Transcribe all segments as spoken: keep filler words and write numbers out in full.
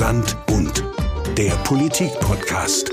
Stadtland Bund, der Politik-Podcast.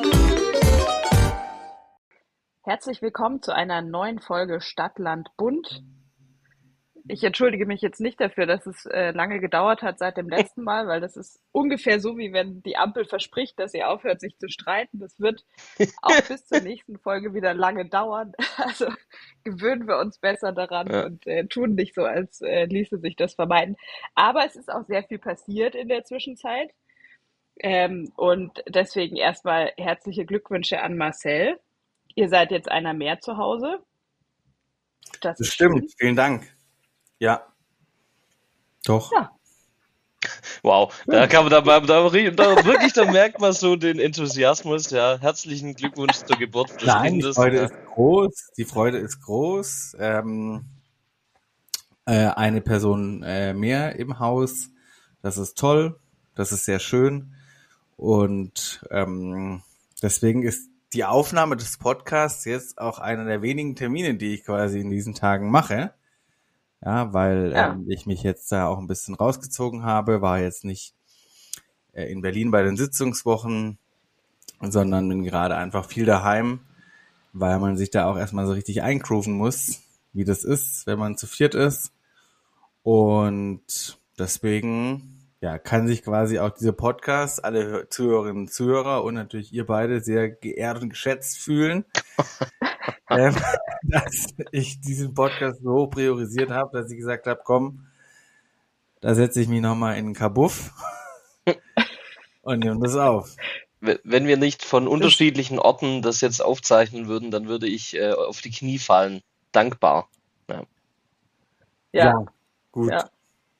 Herzlich willkommen zu einer neuen Folge Stadtland Bund. Ich entschuldige mich jetzt nicht dafür, dass es äh, lange gedauert hat seit dem letzten Mal, weil das ist ungefähr so, wie wenn die Ampel verspricht, dass sie aufhört, sich zu streiten. Das wird auch bis zur nächsten Folge wieder lange dauern. Also gewöhnen wir uns besser daran Ja. und äh, tun nicht so, als äh, ließe sich das vermeiden. Aber es ist auch sehr viel passiert in der Zwischenzeit. Ähm, und deswegen erstmal herzliche Glückwünsche an Marcel. Ihr seid jetzt einer mehr zu Hause. Das Das ist stimmt, schön. vielen Dank. Ja. Doch. Ja. Wow, da kann man da, da, da, da wirklich, da merkt man so den Enthusiasmus. Ja, herzlichen Glückwunsch zur Geburt des Nein, die Kindes. Freude Ja. ist groß. Die Freude ist groß. Ähm, äh, eine Person äh, mehr im Haus. Das ist toll. Das ist sehr schön. Und ähm, deswegen ist die Aufnahme des Podcasts jetzt auch einer der wenigen Termine, die ich quasi in diesen Tagen mache. Ja, weil Ja. ähm, ich mich jetzt da auch ein bisschen rausgezogen habe, war jetzt nicht äh, in Berlin bei den Sitzungswochen, sondern bin gerade einfach viel daheim, weil man sich da auch erstmal so richtig eingrooven muss, wie das ist, wenn man zu viert ist. Und deswegen, ja, kann sich quasi auch dieser Podcast, alle Hör- Zuhörerinnen und Zuhörer und natürlich ihr beide sehr geehrt und geschätzt fühlen, ähm, dass ich diesen Podcast so priorisiert habe, dass ich gesagt habe, komm, da setze ich mich nochmal in den Kabuff und nehme das auf. Wenn wenn wir nicht von unterschiedlichen Orten das jetzt aufzeichnen würden, dann würde ich äh, auf die Knie fallen. Dankbar. Ja. Ja, Gut. ja.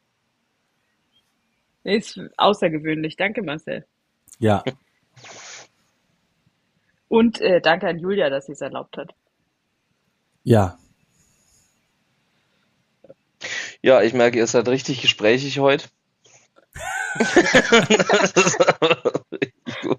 Nee, ist außergewöhnlich. Danke, Marcel. Ja, Und äh, danke an Julia, dass sie es erlaubt hat. ja. Ja, ich merke, ihr seid richtig gesprächig heute. Das ist richtig gut.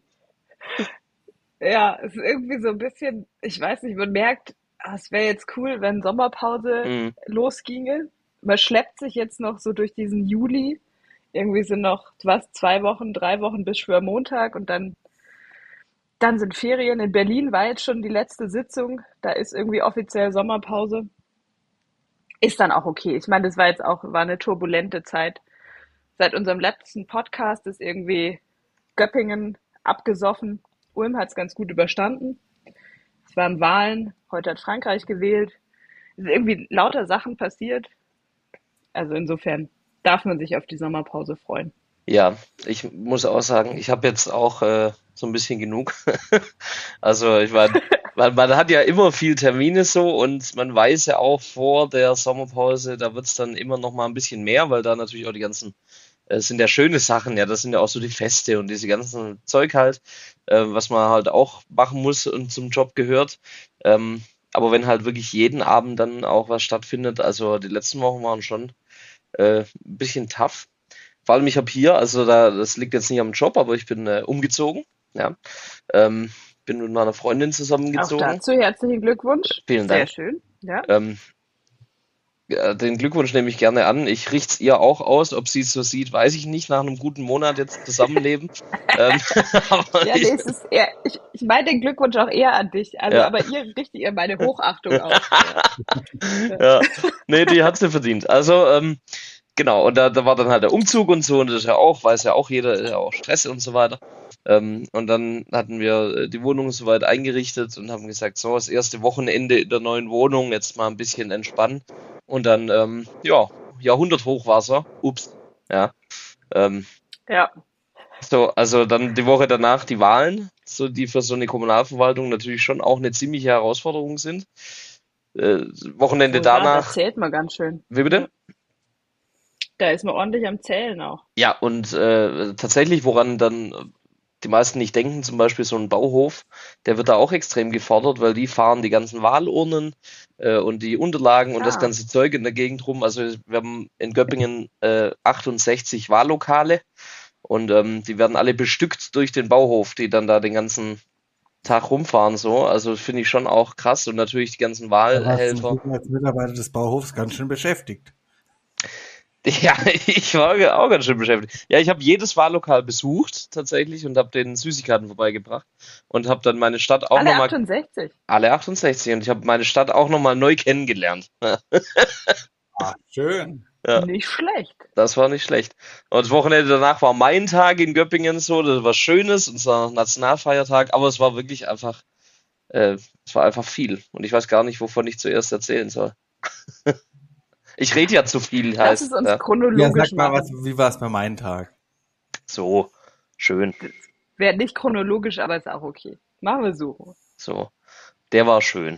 Ja, es ist irgendwie so ein bisschen, ich weiß nicht, man merkt, ah, es wäre jetzt cool, wenn Sommerpause Mhm. losginge. Man schleppt sich jetzt noch so durch diesen Juli. Irgendwie sind noch, was, zwei Wochen, drei Wochen bis Schwörmontag und dann, dann sind Ferien. In Berlin war jetzt schon die letzte Sitzung. Da ist irgendwie offiziell Sommerpause. Ist dann auch okay. Ich meine, das war jetzt auch, war eine turbulente Zeit. Seit unserem letzten Podcast ist irgendwie Göppingen abgesoffen. Ulm hat es ganz gut überstanden. Es waren Wahlen. Heute hat Frankreich gewählt. Es sind irgendwie lauter Sachen passiert. Also insofern darf man sich auf die Sommerpause freuen. Ja, ich muss auch sagen, ich habe jetzt auch äh, so ein bisschen genug. Also ich meine, man, man hat ja immer viel Termine so und man weiß ja auch vor der Sommerpause, da wird's dann immer noch mal ein bisschen mehr, weil da natürlich auch die ganzen, äh, sind ja schöne Sachen, ja, das sind ja auch so die Feste und diese ganzen Zeug halt, äh, was man halt auch machen muss und zum Job gehört. Ähm, aber wenn halt wirklich jeden Abend dann auch was stattfindet, also die letzten Wochen waren schon äh, ein bisschen tough. Vor allem, ich habe hier, also da, das liegt jetzt nicht am Job, aber ich bin äh, umgezogen, ja. Ähm, bin mit meiner Freundin Auch zusammengezogen. dazu herzlichen Glückwunsch. Vielen Sehr Dank. schön. Ja. Ähm, ja, den Glückwunsch nehme ich gerne an. Ich richte es ihr auch aus. Ob sie es so sieht, weiß ich nicht, nach einem guten Monat jetzt zusammenleben. ähm, aber Ja, ich, nee, es ist eher, ich, ich meine den Glückwunsch auch eher an dich. Also, Ja. aber ihr richtet ihr meine Hochachtung aus. Ja. ja, nee, die hat sie verdient. Also, ähm, genau, und da, da war dann halt der Umzug und so, und das ist ja auch, weiß ja auch jeder, ist ja auch Stress und so weiter. Ähm, und dann hatten wir äh, die Wohnung soweit eingerichtet und haben gesagt, so, das erste Wochenende in der neuen Wohnung, jetzt mal ein bisschen entspannen. Und dann, ähm, ja, Jahrhunderthochwasser, ups, ja. Ähm, Ja. so, also dann die Woche danach die Wahlen, so die für so eine Kommunalverwaltung natürlich schon auch eine ziemliche Herausforderung sind. Äh, Wochenende Oh ja, da danach, zählt man ganz schön. wie bitte? Da ist man ordentlich am Zählen auch. Ja, und äh, tatsächlich, woran dann die meisten nicht denken, zum Beispiel so ein Bauhof, der wird da auch extrem gefordert, weil die fahren die ganzen Wahlurnen äh, und die Unterlagen und das Ah. ganze Zeug in der Gegend rum. Also wir haben in Göppingen äh, achtundsechzig Wahllokale und ähm, die werden alle bestückt durch den Bauhof, die dann da den ganzen Tag rumfahren so. Also finde ich schon auch krass und natürlich die ganzen Da warst Wahlhelfer. du als Mitarbeiter des Bauhofs ganz schön beschäftigt. Ja, ich war auch ganz schön beschäftigt. Ja, ich habe jedes Wahllokal besucht tatsächlich und habe den Süßigkeiten vorbeigebracht und habe dann meine Stadt auch Alle nochmal, achtundsechzig. alle achtundsechzig, und ich habe meine Stadt auch nochmal neu kennengelernt. Ah, schön. Ja, Nicht schlecht. das war nicht schlecht. Und das Wochenende danach war mein Tag in Göppingen so, das war Schönes, unser Nationalfeiertag, aber es war wirklich einfach, äh, es war einfach viel. Und ich weiß gar nicht, wovon ich zuerst erzählen soll. Ich rede ja zu viel, Lass es heißt, uns ja. Ja, chronologisch sag mal, was, machen. wie war es bei meinem Tag? So, schön. Wäre nicht chronologisch, aber ist auch okay. Machen wir so. So, der war schön.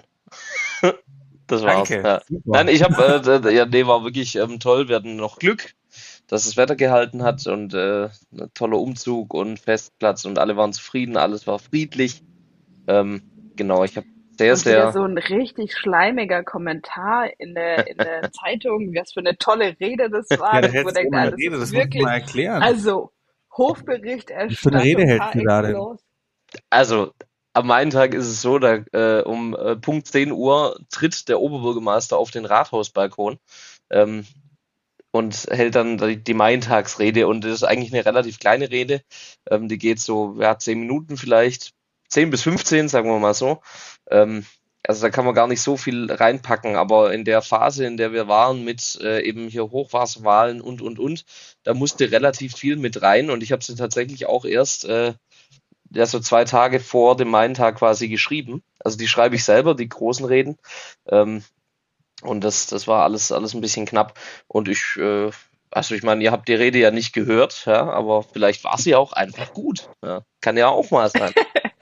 Das war's. Danke. Ja. Super. Nein, ich habe, äh, ja, nee, war wirklich ähm, toll. Wir hatten noch Glück, dass das Wetter gehalten hat und äh, ein toller Umzug und Festplatz und alle waren zufrieden, alles war friedlich. Ähm, genau, ich habe sehr, Und wieder sehr, so ein richtig schleimiger Kommentar in der, in der Zeitung, was für eine tolle Rede das war. Ja, da Wo man hältst du denkt, immer ah, eine das Rede, ist das musst du wirklich, mal erklären. also Was für eine Hofberichterstattung Rede hältst par du da denn? excellence. also am einen Tag ist es so, da äh, um äh, Punkt zehn Uhr tritt der Oberbürgermeister auf den Rathausbalkon ähm, und hält dann die, die Main-Tagsrede, und das ist eigentlich eine relativ kleine Rede. Ähm, die geht so, ja, zehn Minuten vielleicht, zehn bis fünfzehn, sagen wir mal so. Ähm, also da kann man gar nicht so viel reinpacken, aber in der Phase, in der wir waren mit äh, eben hier Hochwasserwahlen und, und, und, da musste relativ viel mit rein, und ich habe sie tatsächlich auch erst äh, ja, so zwei Tage vor dem Main-Tag quasi geschrieben. Also die schreibe ich selber, die großen Reden. Ähm, und das, das war alles, alles ein bisschen knapp. Und ich, äh, also ich meine, ihr habt die Rede ja nicht gehört, ja, aber vielleicht war sie auch einfach gut. Ja. Kann ja auch mal sein.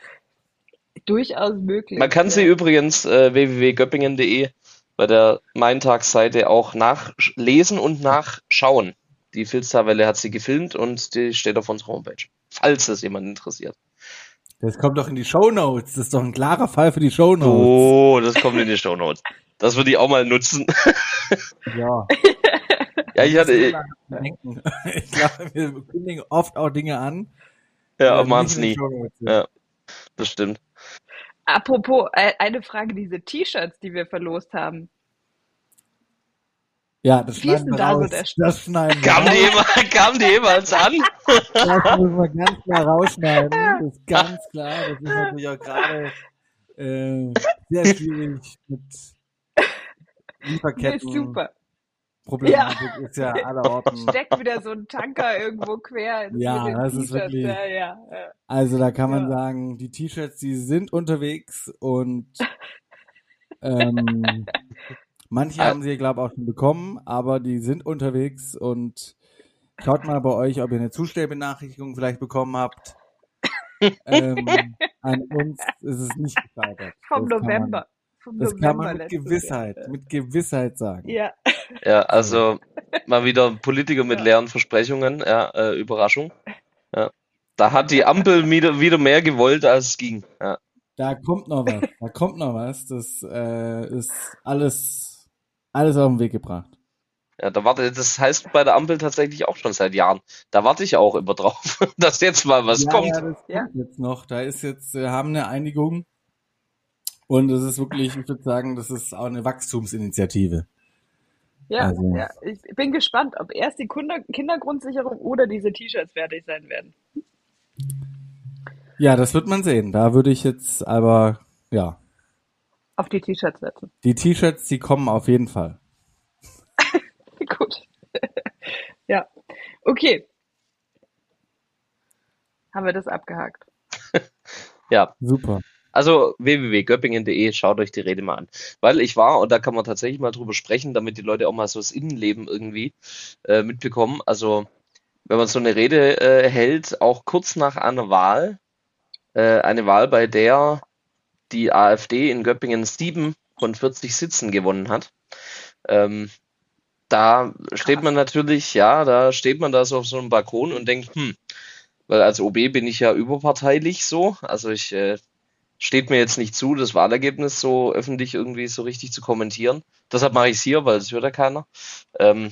Durchaus möglich. Man kann sie ja. übrigens äh, w w w punkt göppingen punkt de bei der Main-Tagsseite auch nachlesen und nachschauen. Die Filztawelle hat sie gefilmt und die steht auf unserer Homepage, falls es jemand interessiert. Das kommt doch in die Shownotes. Das ist doch ein klarer Fall für die Shownotes. Oh, das kommt in die Shownotes. Das würde ich auch mal nutzen. Ja. Ja, ich hatte, Denken. Ich glaube, wir kündigen oft auch Dinge an. ja, die machen's nicht in den nie. Shownotes sind. Ja, das stimmt. Apropos, äh, eine Frage, diese T-Shirts, die wir verlost haben. Ja, das Wie ist schneiden denn wir da so raus. der Stand? Das schneiden wir Kam die, raus. jemals, kam die jemals an? Das müssen wir ganz klar rausschneiden. Das ist ganz klar. Das ist natürlich auch gerade äh, sehr schwierig mit Nee, Lieferketten. super. Problematik ist ja aller Orten. Steckt wieder so ein Tanker irgendwo quer ins- Ja, mit den das ist T-Shirts. wirklich- Ja, ja, ja. Also da kann man Ja. sagen, die T-Shirts, die sind unterwegs und ähm, manche Ah. haben sie, glaube ich, auch schon bekommen, aber die sind unterwegs und schaut mal bei euch, ob ihr eine Zustellbenachrichtigung vielleicht bekommen habt. ähm, an uns ist es nicht gescheitert. Vom Das kann man- November. Vom Das November kann man mit letztes Gewissheit, Jahr. mit Gewissheit sagen. Ja. Ja, also mal wieder ein Politiker mit Ja. leeren Versprechungen. Ja, äh, Überraschung. Ja. Da hat die Ampel wieder, wieder mehr gewollt, als es ging. Ja. Da kommt noch was, da kommt noch was. Das äh, ist alles, alles auf den Weg gebracht. Ja, da warte, das heißt bei der Ampel tatsächlich auch schon seit Jahren. Da warte ich auch immer drauf, dass jetzt mal was ja, kommt. Ja, das Ja. kommt jetzt noch. Da ist jetzt, wir haben eine Einigung und es ist wirklich, ich würde sagen, das ist auch eine Wachstumsinitiative. Ja, Also- ja, ich bin gespannt, ob erst die Kinder Kindergrundsicherung oder diese T-Shirts fertig sein werden. Ja, das wird man sehen. Da würde ich jetzt aber, ja, Auf die T-Shirts setzen. die T-Shirts, die kommen auf jeden Fall. Gut. Ja, okay. Haben wir das abgehakt. Ja, Super. also w w w punkt göppingen punkt de, schaut euch die Rede mal an. Weil ich war, und da kann man tatsächlich mal drüber sprechen, damit die Leute auch mal so das Innenleben irgendwie äh, mitbekommen. Also, wenn man so eine Rede äh, hält, auch kurz nach einer Wahl, äh, eine Wahl, bei der die AfD in Göppingen sieben von vierzig Sitzen gewonnen hat, ähm, da steht man natürlich, ja, da steht man da so auf so einem Balkon und denkt, hm, weil als O B bin ich ja überparteilich so, also ich äh, steht mir jetzt nicht zu, das Wahlergebnis so öffentlich irgendwie so richtig zu kommentieren. Deshalb mache ich es hier, weil es hört ja keiner. Ähm,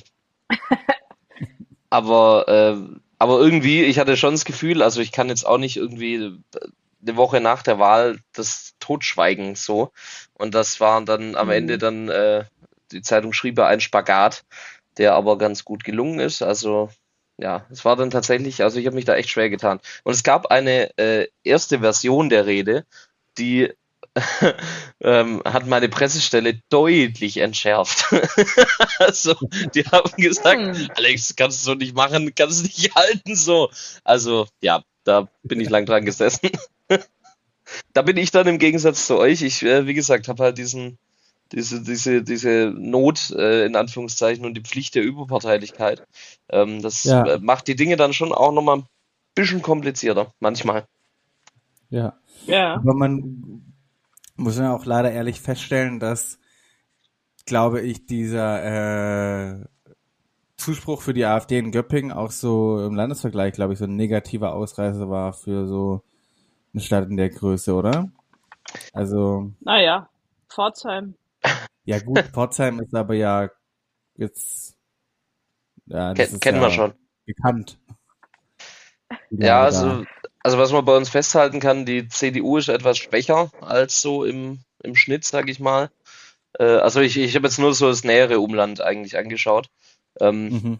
aber, äh, aber irgendwie, ich hatte schon das Gefühl, also ich kann jetzt auch nicht irgendwie eine Woche nach der Wahl das totschweigen so. Und das war dann am Mhm. Ende dann, äh, die Zeitung schrieb ja ein Spagat. der aber ganz gut gelungen ist. Also ja, es war dann tatsächlich, also ich habe mich da echt schwer getan. Und es gab eine äh, erste Version der Rede, die ähm, hat meine Pressestelle deutlich entschärft. Also, die haben gesagt, Hm. Alex, kannst du so nicht machen, kannst du nicht halten so. Also, ja, da bin ich lang dran gesessen. Da bin ich dann im Gegensatz zu euch, ich, äh, wie gesagt, habe halt diesen, diese, diese, diese Not, äh, in Anführungszeichen, und die Pflicht der Überparteilichkeit. Ähm, das Ja, äh, macht die Dinge dann schon auch nochmal ein bisschen komplizierter, manchmal. ja. Ja, Aber man muss ja auch leider ehrlich feststellen, dass, glaube ich, dieser äh, Zuspruch für die AfD in Göppingen auch so im Landesvergleich, glaube ich, so ein negativer Ausreißer war für so eine Stadt in der Größe, oder? Also, naja, Pforzheim. ja gut, Pforzheim ist aber ja jetzt, ja, das Ken, ist kennen wir ja schon. bekannt, die Ja, Lage da. also, also was man bei uns festhalten kann, die C D U ist etwas schwächer als so im, im Schnitt, sage ich mal. Äh, also ich, ich habe jetzt nur so das nähere Umland eigentlich angeschaut. Ähm, Mhm.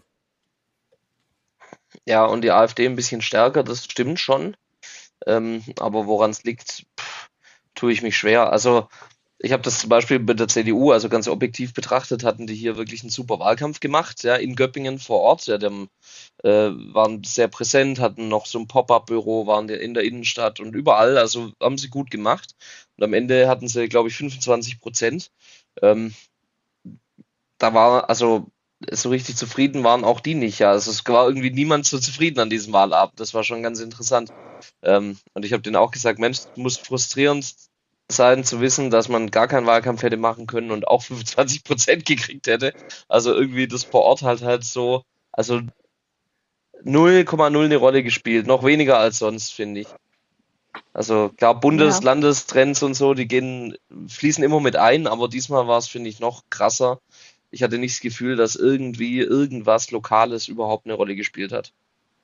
ja, und die AfD ein bisschen stärker, das stimmt schon. Ähm, aber woran es liegt, pff, tue ich mich schwer. Also ich habe das zum Beispiel bei der C D U, also ganz objektiv betrachtet, hatten die hier wirklich einen super Wahlkampf gemacht, ja, in Göppingen vor Ort. Ja, die haben, äh, waren sehr präsent, hatten noch so ein Pop-up-Büro, waren die in der Innenstadt und überall, also haben sie gut gemacht. Und am Ende hatten sie, glaube ich, fünfundzwanzig Prozent. Ähm, da war, also so richtig zufrieden waren auch die nicht. Ja, also es war irgendwie niemand so zufrieden an diesem Wahlabend. Das war schon ganz interessant. Ähm, und ich habe denen auch gesagt, Mensch, es muss frustrierend sein zu wissen, dass man gar keinen Wahlkampf hätte machen können und auch fünfundzwanzig Prozent gekriegt hätte. Also irgendwie das vor Ort halt halt so, also null Komma null eine Rolle gespielt, noch weniger als sonst, finde ich. Also klar, Bundes-, Ja. Landestrends und so, die gehen, fließen immer mit ein, aber diesmal war es, finde ich, noch krasser. Ich hatte nicht das Gefühl, dass irgendwie irgendwas Lokales überhaupt eine Rolle gespielt hat.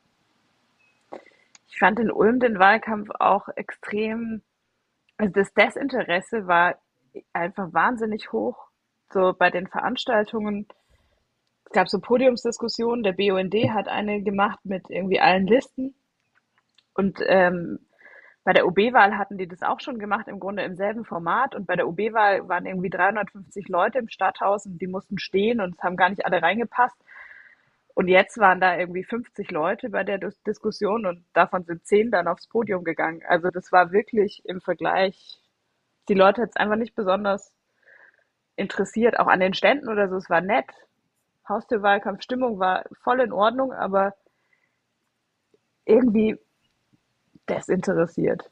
Ich fand in Ulm den Wahlkampf auch extrem, also das Desinteresse war einfach wahnsinnig hoch. So bei den Veranstaltungen, es gab so Podiumsdiskussionen, der B U N D hat eine gemacht mit irgendwie allen Listen und ähm, bei der O B-Wahl hatten die das auch schon gemacht, im Grunde im selben Format. Und bei der O B-Wahl waren irgendwie dreihundertfünfzig Leute im Stadthaus und die mussten stehen und es haben gar nicht alle reingepasst. Und jetzt waren da irgendwie fünfzig Leute bei der Dis Diskussion und davon sind zehn dann aufs Podium gegangen. Also das war wirklich im Vergleich, die Leute hat es einfach nicht besonders interessiert, auch an den Ständen oder so. Es war nett. Haustürwahlkampf, Stimmung war voll in Ordnung, aber irgendwie desinteressiert.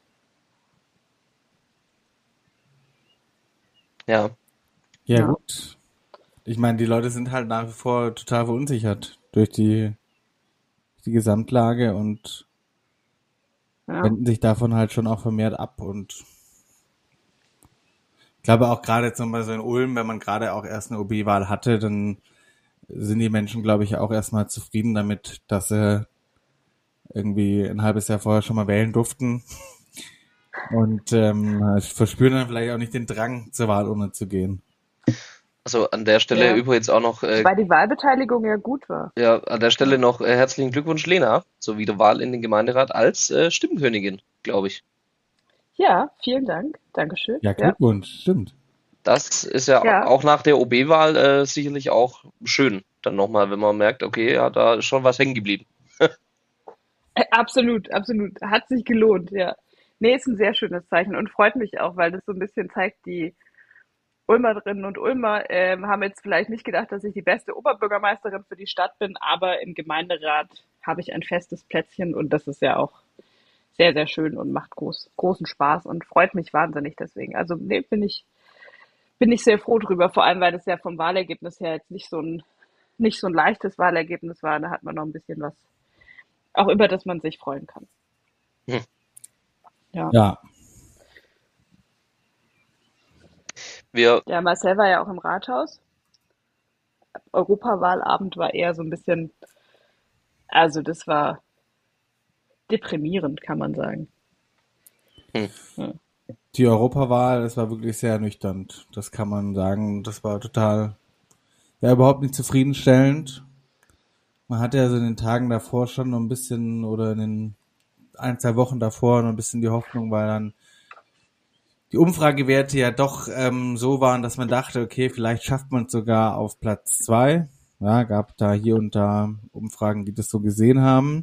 Ja, Ja, Ja. gut. Ich meine, die Leute sind halt nach wie vor total verunsichert durch die, die Gesamtlage und Ja. wenden sich davon halt schon auch vermehrt ab. Und ich glaube auch gerade zum Beispiel in Ulm, wenn man gerade auch erst eine O B-Wahl hatte, dann sind die Menschen, glaube ich, auch erstmal zufrieden damit, dass sie irgendwie ein halbes Jahr vorher schon mal wählen durften und ähm, verspüren dann vielleicht auch nicht den Drang, zur Wahlurne zu gehen. also an der Stelle Ja. übrigens auch noch, äh, Wobei die Wahlbeteiligung ja gut war. ja, an der Stelle Ja. noch äh, herzlichen Glückwunsch, Lena, sowie der Wahl in den Gemeinderat als äh, Stimmenkönigin, glaube ich. Ja, vielen Dank. Dankeschön. Ja, Ja. Glückwunsch, stimmt. Das ist ja Ja. auch nach der O B-Wahl äh, sicherlich auch schön, dann nochmal, wenn man merkt, okay, ja, da ist schon was hängen geblieben. Äh, Absolut, absolut. Hat sich gelohnt, ja. Nee, ist ein sehr schönes Zeichen und freut mich auch, weil das so ein bisschen zeigt, die Ulmerinnen und Ulmer ähm, haben jetzt vielleicht nicht gedacht, dass ich die beste Oberbürgermeisterin für die Stadt bin, aber im Gemeinderat habe ich ein festes Plätzchen und das ist ja auch sehr, sehr schön und macht groß, großen Spaß und freut mich wahnsinnig deswegen. Also nee, bin ich, bin ich sehr froh drüber, vor allem weil das ja vom Wahlergebnis her jetzt nicht so ein, nicht so ein leichtes Wahlergebnis war. Da hat man noch ein bisschen was, auch über das man sich freuen kann. Hm. Ja. Ja, Wir, Der Marcel war ja auch im Rathaus. Europawahlabend war eher so ein bisschen, also das war deprimierend, kann man sagen. hm, Ja. die Europawahl, das war wirklich sehr ernüchternd. Das kann man sagen. Das war total ja überhaupt nicht zufriedenstellend. Man hatte ja so in den Tagen davor schon noch ein bisschen oder in den ein, zwei Wochen davor noch ein bisschen die Hoffnung, weil dann die Umfragewerte ja doch ähm, so waren, dass man dachte, okay, vielleicht schafft man es sogar auf Platz zwei. Ja, gab da hier und da Umfragen, die das so gesehen haben.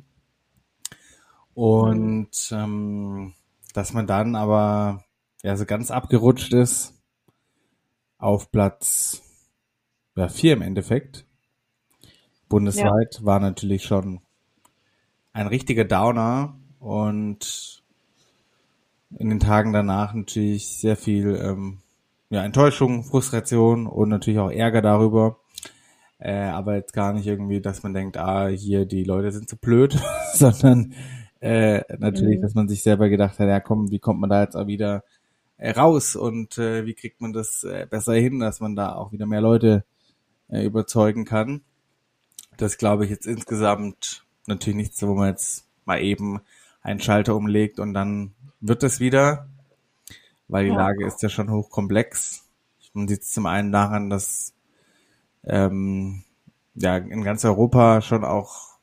Und ähm, dass man dann aber ja so ganz abgerutscht ist auf Platz ja, vier im Endeffekt. Bundesweit ja. War natürlich schon ein richtiger Downer und in den Tagen danach natürlich sehr viel ähm, ja, Enttäuschung, Frustration und natürlich auch Ärger darüber. Äh, aber jetzt gar nicht irgendwie, dass man denkt, ah, hier die Leute sind so blöd, sondern äh, natürlich, mhm. dass man sich selber gedacht hat, ja komm, wie kommt man da jetzt auch wieder äh, raus und äh, wie kriegt man das äh, besser hin, dass man da auch wieder mehr Leute äh, überzeugen kann. Das glaube ich jetzt insgesamt natürlich nichts, wo man jetzt mal eben einen Schalter umlegt und dann wird es wieder, weil die ja. Lage ist ja schon hochkomplex. Man sieht es zum einen daran, dass ähm, ja in ganz Europa schon auch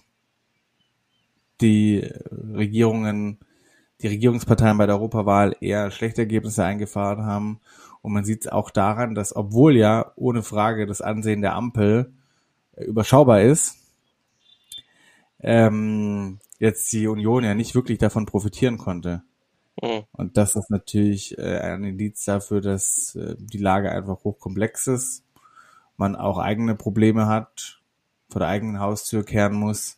die Regierungen, die Regierungsparteien bei der Europawahl eher schlechte Ergebnisse eingefahren haben. Und man sieht es auch daran, dass obwohl ja ohne Frage das Ansehen der Ampel äh, überschaubar ist, ähm, jetzt die Union ja nicht wirklich davon profitieren konnte. Mhm. Und das ist natürlich äh, ein Indiz dafür, dass äh, die Lage einfach hochkomplex ist, man auch eigene Probleme hat, vor der eigenen Haustür kehren muss.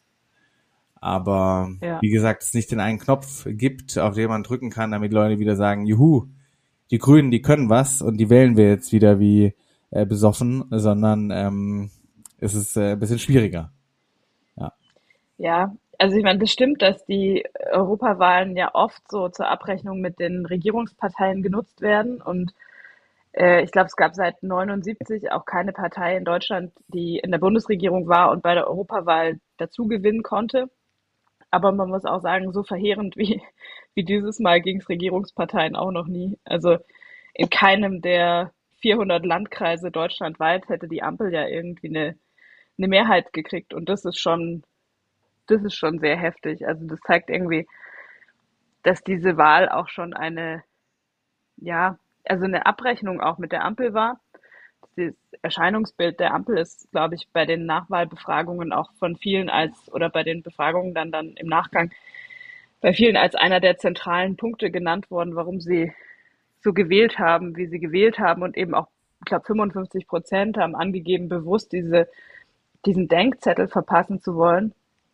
Aber ja. wie gesagt, es nicht den einen Knopf gibt, auf den man drücken kann, damit Leute wieder sagen, juhu, die Grünen, die können was und die wählen wir jetzt wieder wie äh, besoffen, sondern ähm, es ist äh, ein bisschen schwieriger. Ja. Ja, also ich meine, das stimmt, dass die Europawahlen ja oft so zur Abrechnung mit den Regierungsparteien genutzt werden und äh, ich glaube, es gab seit neunundsiebzig auch keine Partei in Deutschland, die in der Bundesregierung war und bei der Europawahl dazu gewinnen konnte. Aber man muss auch sagen, so verheerend wie, wie dieses Mal ging es Regierungsparteien auch noch nie. Also in keinem der vierhundert Landkreise deutschlandweit hätte die Ampel ja irgendwie eine, eine Mehrheit gekriegt. Und das ist schon, das ist schon sehr heftig. Also das zeigt irgendwie, dass diese Wahl auch schon eine, ja, also eine Abrechnung auch mit der Ampel war. Das Erscheinungsbild der Ampel ist, glaube ich, bei den Nachwahlbefragungen auch von vielen als, oder bei den Befragungen dann, dann im Nachgang, bei vielen als einer der zentralen Punkte genannt worden, warum sie so gewählt haben, wie sie gewählt haben. Und eben auch, ich glaube, fünfundfünfzig Prozent haben angegeben, bewusst diese, diesen Denkzettel verpassen zu wollen.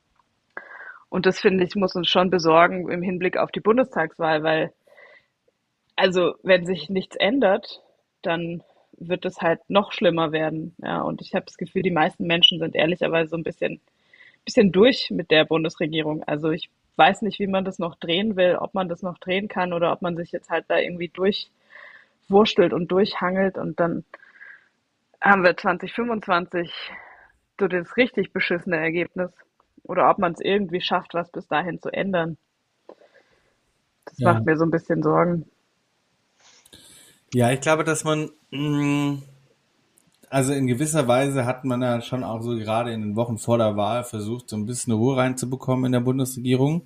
Und das, finde ich, muss uns schon besorgen im Hinblick auf die Bundestagswahl, weil, also, wenn sich nichts ändert, dann wird es halt noch schlimmer werden. Ja, und ich habe das Gefühl, die meisten Menschen sind ehrlicherweise so ein bisschen, bisschen durch mit der Bundesregierung. Also ich weiß nicht, wie man das noch drehen will, ob man das noch drehen kann oder ob man sich jetzt halt da irgendwie durchwurstelt und durchhangelt und dann haben wir zwanzig fünfundzwanzig so das richtig beschissene Ergebnis. Oder ob man es irgendwie schafft, was bis dahin zu ändern. Das ja. macht mir so ein bisschen Sorgen. Ja, ich glaube, dass man, mh, also in gewisser Weise hat man ja schon auch so gerade in den Wochen vor der Wahl versucht, so ein bisschen Ruhe reinzubekommen in der Bundesregierung.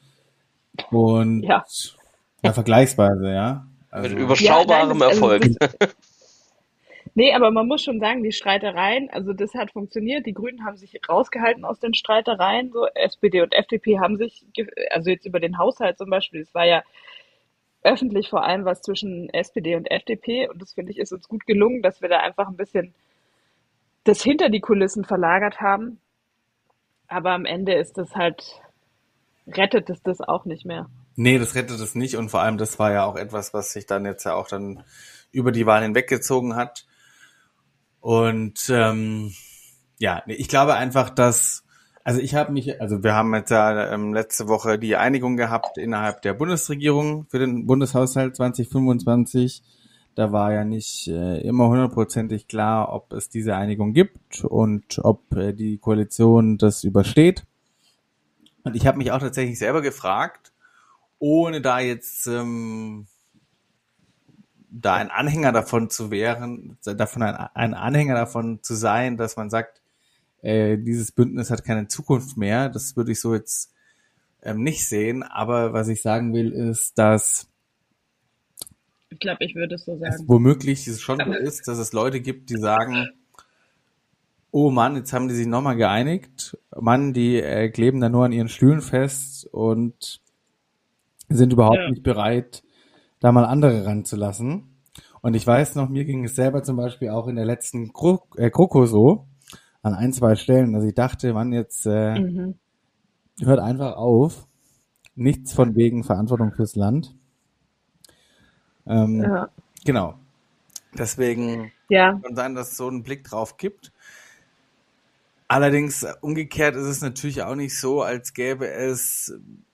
Und ja, ja vergleichsweise, ja. Also, mit überschaubarem ja, nein, Erfolg. Also das, nee, aber man muss schon sagen, die Streitereien, also das hat funktioniert. Die Grünen haben sich rausgehalten aus den Streitereien. So S P D und F D P haben sich, also jetzt über den Haushalt zum Beispiel, das war ja öffentlich vor allem was zwischen S P D und F D P und das finde ich ist uns gut gelungen, dass wir da einfach ein bisschen das hinter die Kulissen verlagert haben, aber am Ende ist das halt, rettet es das auch nicht mehr. Nee, das rettet es nicht und vor allem das war ja auch etwas, was sich dann jetzt ja auch dann über die Wahl hinweggezogen hat und ähm, ja, ich glaube einfach, dass Also ich habe mich, also wir haben jetzt ja ähm, letzte Woche die Einigung gehabt innerhalb der Bundesregierung für den Bundeshaushalt zwanzig fünfundzwanzig. Da war ja nicht äh, immer hundertprozentig klar, ob es diese Einigung gibt und ob äh, die Koalition das übersteht. Und ich habe mich auch tatsächlich selber gefragt, ohne da jetzt ähm, da ein Anhänger davon zu wären, davon ein, ein Anhänger davon zu sein, dass man sagt, äh, dieses Bündnis hat keine Zukunft mehr. Das würde ich so jetzt ähm, nicht sehen. Aber was ich sagen will, ist, dass Ich glaube, ich würde es so es sagen. womöglich schon so ist, dass es Leute gibt, die sagen, oh Mann, jetzt haben die sich nochmal geeinigt. Mann, die äh, kleben da nur an ihren Stühlen fest und sind überhaupt Ja. nicht bereit, da mal andere ranzulassen. Und ich weiß noch, mir ging es selber zum Beispiel auch in der letzten Gro äh, GroKo so, an ein, zwei Stellen, dass ich dachte, Mann, jetzt äh, Mhm. hört einfach auf. Nichts von wegen Verantwortung fürs Land. Ähm, Ja. Genau. Deswegen Ja. kann sein, dass es so einen Blick drauf gibt. Allerdings, äh, umgekehrt ist es natürlich auch nicht so, als gäbe es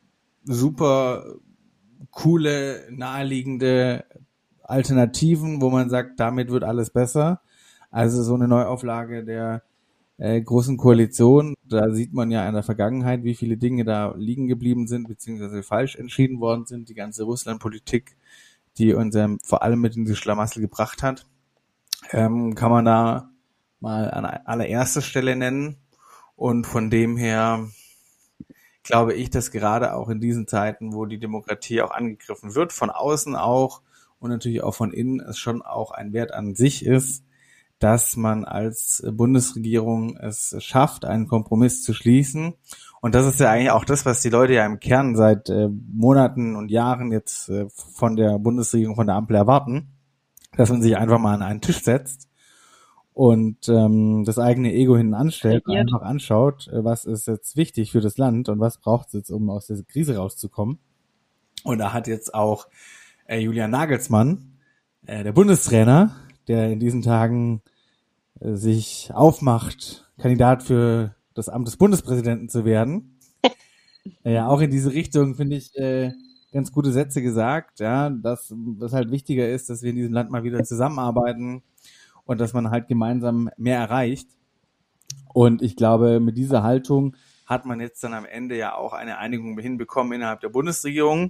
super coole, naheliegende Alternativen, wo man sagt, damit wird alles besser. Also so eine Neuauflage der äh, großen Koalition, da sieht man ja in der Vergangenheit, wie viele Dinge da liegen geblieben sind, beziehungsweise falsch entschieden worden sind. Die ganze Russlandpolitik, die uns ähm, vor allem mit in die Schlamassel gebracht hat, ähm, kann man da mal an allererster Stelle nennen. Und von dem her glaube ich, dass gerade auch in diesen Zeiten, wo die Demokratie auch angegriffen wird, von außen auch und natürlich auch von innen, es schon auch ein Wert an sich ist, dass man als Bundesregierung es schafft, einen Kompromiss zu schließen. Und das ist ja eigentlich auch das, was die Leute ja im Kern seit äh, Monaten und Jahren jetzt äh, von der Bundesregierung, von der Ampel erwarten, dass man sich einfach mal an einen Tisch setzt und ähm, das eigene Ego hinten anstellt und Regiert. einfach anschaut, äh, was ist jetzt wichtig für das Land und was braucht es jetzt, um aus dieser Krise rauszukommen. Und da hat jetzt auch äh, Julian Nagelsmann, äh, der Bundestrainer, der in diesen Tagen äh, sich aufmacht, Kandidat für das Amt des Bundespräsidenten zu werden, äh, ja auch in diese Richtung, finde ich, äh, ganz gute Sätze gesagt, ja, dass das halt wichtiger ist, dass wir in diesem Land mal wieder zusammenarbeiten und dass man halt gemeinsam mehr erreicht. Und ich glaube, mit dieser Haltung hat man jetzt dann am Ende ja auch eine Einigung hinbekommen innerhalb der Bundesregierung.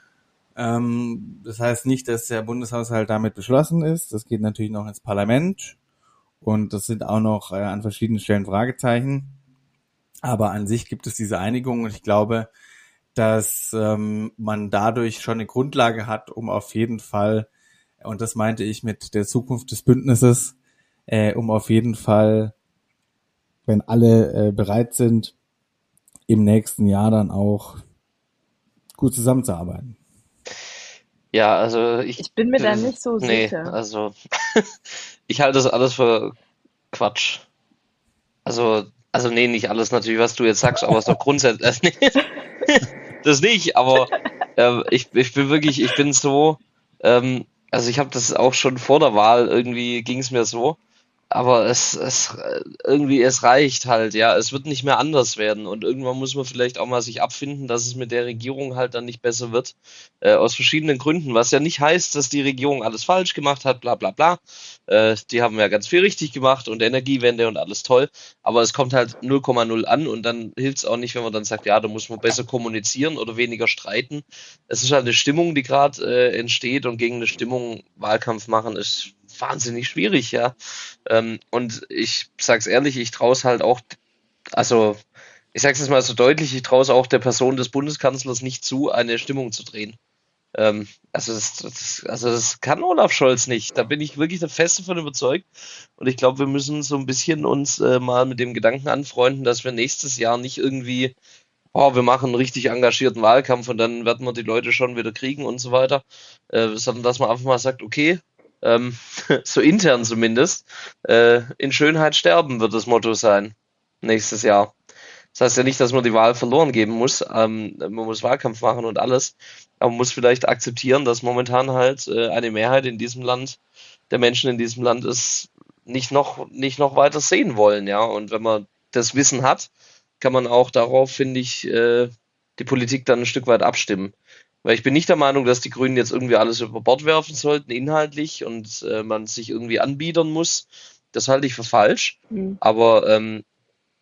Ähm, das heißt nicht, dass der Bundeshaushalt damit beschlossen ist. Das geht natürlich noch ins Parlament. Und das sind auch noch äh, an verschiedenen Stellen Fragezeichen. Aber an sich gibt es diese Einigung. Und ich glaube, dass ähm, man dadurch schon eine Grundlage hat, um auf jeden Fall, und das meinte ich mit der Zukunft des Bündnisses, äh, um auf jeden Fall, wenn alle äh, bereit sind, im nächsten Jahr dann auch gut zusammenzuarbeiten. Ja, also ich, Ich bin mir da nicht so nee, sicher. also ich halte das alles für Quatsch. Also, also nee, nicht alles natürlich, was du jetzt sagst, aber es ist doch grundsätzlich, nee, das nicht, aber ähm, ich, ich bin wirklich, ich bin so, ähm, also ich habe das auch schon vor der Wahl, irgendwie ging es mir so, aber es, es irgendwie, es reicht halt, ja, es wird nicht mehr anders werden und irgendwann muss man vielleicht auch mal sich abfinden, dass es mit der Regierung halt dann nicht besser wird, äh, aus verschiedenen Gründen, was ja nicht heißt, dass die Regierung alles falsch gemacht hat, bla bla bla, äh, die haben ja ganz viel richtig gemacht und Energiewende und alles toll, aber es kommt halt null Komma null an und dann hilft es auch nicht, wenn man dann sagt, ja, da muss man besser kommunizieren oder weniger streiten. Es ist halt eine Stimmung, die gerade äh, entsteht und gegen eine Stimmung Wahlkampf machen ist wahnsinnig schwierig, ja. Ähm, und ich sag's ehrlich, ich traue es halt auch, also ich sag's jetzt mal so deutlich, ich traue es auch der Person des Bundeskanzlers nicht zu, eine Stimmung zu drehen. Ähm, also, das, das, also das kann Olaf Scholz nicht. Da bin ich wirklich der Feste von überzeugt. Und ich glaube, wir müssen so ein bisschen uns äh, mal mit dem Gedanken anfreunden, dass wir nächstes Jahr nicht irgendwie, oh, wir machen einen richtig engagierten Wahlkampf und dann werden wir die Leute schon wieder kriegen und so weiter, äh, sondern dass man einfach mal sagt, okay, ähm, so intern zumindest, äh, in Schönheit sterben wird das Motto sein, nächstes Jahr. Das heißt ja nicht, dass man die Wahl verloren geben muss, ähm, man muss Wahlkampf machen und alles, aber man muss vielleicht akzeptieren, dass momentan halt äh, eine Mehrheit in diesem Land, der Menschen in diesem Land es nicht noch, nicht noch weiter sehen wollen, ja, und wenn man das Wissen hat, kann man auch darauf, finde ich, äh, die Politik dann ein Stück weit abstimmen. Weil ich bin nicht der Meinung, dass die Grünen jetzt irgendwie alles über Bord werfen sollten, inhaltlich, und äh, man sich irgendwie anbiedern muss. Das halte ich für falsch. Mhm. Aber ähm,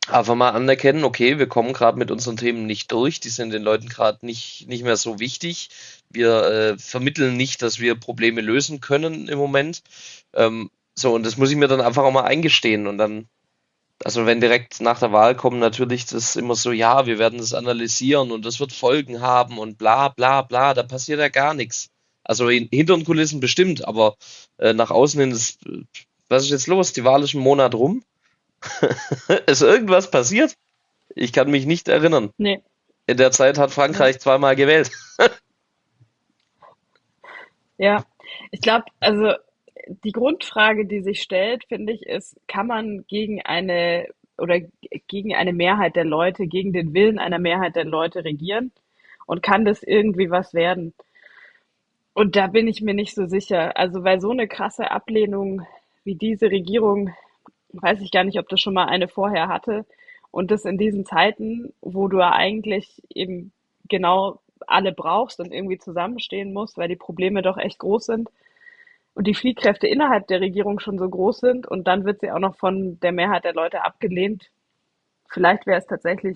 einfach mal anerkennen, okay, wir kommen gerade mit unseren Themen nicht durch, die sind den Leuten gerade nicht, nicht mehr so wichtig. Wir äh, vermitteln nicht, dass wir Probleme lösen können im Moment. Ähm, so, und das muss ich mir dann einfach auch mal eingestehen. Und dann, also wenn direkt nach der Wahl kommen, natürlich das immer so, ja, wir werden das analysieren und das wird Folgen haben und bla bla bla, da passiert ja gar nichts. Also in, hinter den Kulissen bestimmt, aber äh, nach außen hin ist, was ist jetzt los? Die Wahl ist ein Monat rum. Ist irgendwas passiert? Ich kann mich nicht erinnern. Nee. In der Zeit hat Frankreich zweimal gewählt. Ja, ich glaube, also die Grundfrage, die sich stellt, finde ich, ist, kann man gegen eine oder gegen eine Mehrheit der Leute, gegen den Willen einer Mehrheit der Leute regieren? Und kann das irgendwie was werden? Und da bin ich mir nicht so sicher. Also, weil so eine krasse Ablehnung wie diese Regierung, weiß ich gar nicht, ob das schon mal eine vorher hatte. Und das in diesen Zeiten, wo du ja eigentlich eben genau alle brauchst und irgendwie zusammenstehen musst, weil die Probleme doch echt groß sind und die Fliehkräfte innerhalb der Regierung schon so groß sind und dann wird sie auch noch von der Mehrheit der Leute abgelehnt. Vielleicht wäre es tatsächlich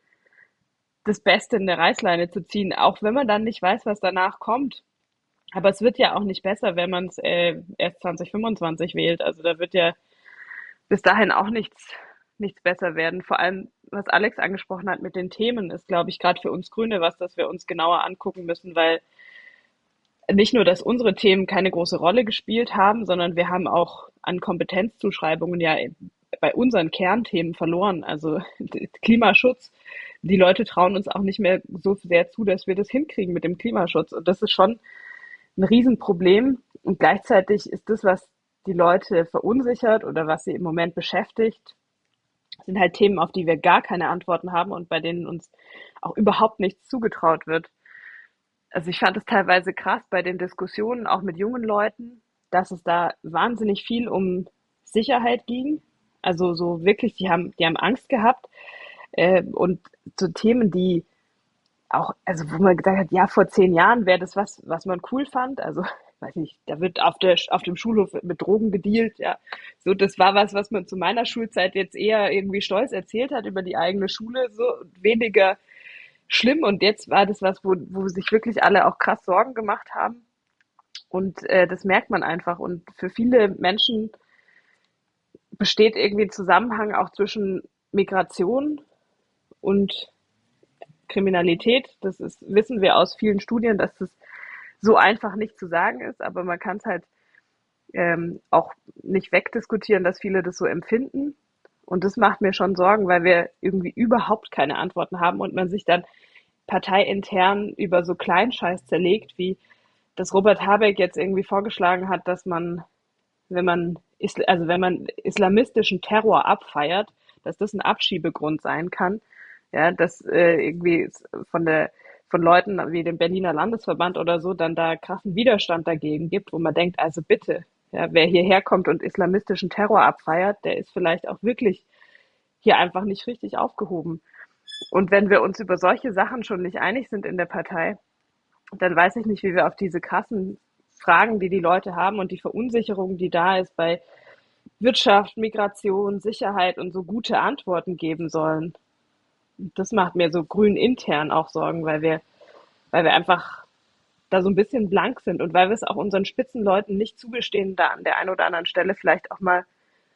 das Beste, in der Reißleine zu ziehen, auch wenn man dann nicht weiß, was danach kommt. Aber es wird ja auch nicht besser, wenn man es äh, erst zwanzig fünfundzwanzig wählt. Also da wird ja bis dahin auch nichts, nichts besser werden. Vor allem, was Alex angesprochen hat mit den Themen, ist, glaube ich, gerade für uns Grüne was, das wir uns genauer angucken müssen, weil nicht nur, dass unsere Themen keine große Rolle gespielt haben, sondern wir haben auch an Kompetenzzuschreibungen ja bei unseren Kernthemen verloren. Also Klimaschutz. Die Leute trauen uns auch nicht mehr so sehr zu, dass wir das hinkriegen mit dem Klimaschutz. Und das ist schon ein Riesenproblem. Und gleichzeitig ist das, was die Leute verunsichert oder was sie im Moment beschäftigt, sind halt Themen, auf die wir gar keine Antworten haben und bei denen uns auch überhaupt nichts zugetraut wird. Also ich fand es teilweise krass bei den Diskussionen, auch mit jungen Leuten, dass es da wahnsinnig viel um Sicherheit ging. Also so wirklich, die haben, die haben Angst gehabt. Äh, und so Themen, die auch, also wo man gesagt hat, ja, vor zehn Jahren wäre das was, was man cool fand. Also, weiß nicht, da wird auf der, auf dem Schulhof mit Drogen gedealt, ja. So, das war was, was man zu meiner Schulzeit jetzt eher irgendwie stolz erzählt hat über die eigene Schule, so weniger schlimm. Und jetzt war das was, wo, wo sich wirklich alle auch krass Sorgen gemacht haben. Und äh, das merkt man einfach. Und für viele Menschen besteht irgendwie ein Zusammenhang auch zwischen Migration und Kriminalität. Das ist, wissen wir aus vielen Studien, dass das so einfach nicht zu sagen ist, aber man kann es halt ähm, auch nicht wegdiskutieren, dass viele das so empfinden. Und das macht mir schon Sorgen, weil wir irgendwie überhaupt keine Antworten haben und man sich dann parteiintern über so Kleinscheiß zerlegt, wie das Robert Habeck jetzt irgendwie vorgeschlagen hat, dass man, wenn man, also wenn man islamistischen Terror abfeiert, dass das ein Abschiebegrund sein kann. Ja, dass äh, irgendwie von der von Leuten wie dem Berliner Landesverband oder so dann da krassen Widerstand dagegen gibt, wo man denkt, also bitte, ja, wer hierher kommt und islamistischen Terror abfeiert, der ist vielleicht auch wirklich hier einfach nicht richtig aufgehoben. Und wenn wir uns über solche Sachen schon nicht einig sind in der Partei, dann weiß ich nicht, wie wir auf diese krassen Fragen, die die Leute haben und die Verunsicherung, die da ist bei Wirtschaft, Migration, Sicherheit und so gute Antworten geben sollen. Das macht mir so grün intern auch Sorgen, weil wir, weil wir einfach da so ein bisschen blank sind und weil wir es auch unseren Spitzenleuten nicht zugestehen, da an der einen oder anderen Stelle vielleicht auch mal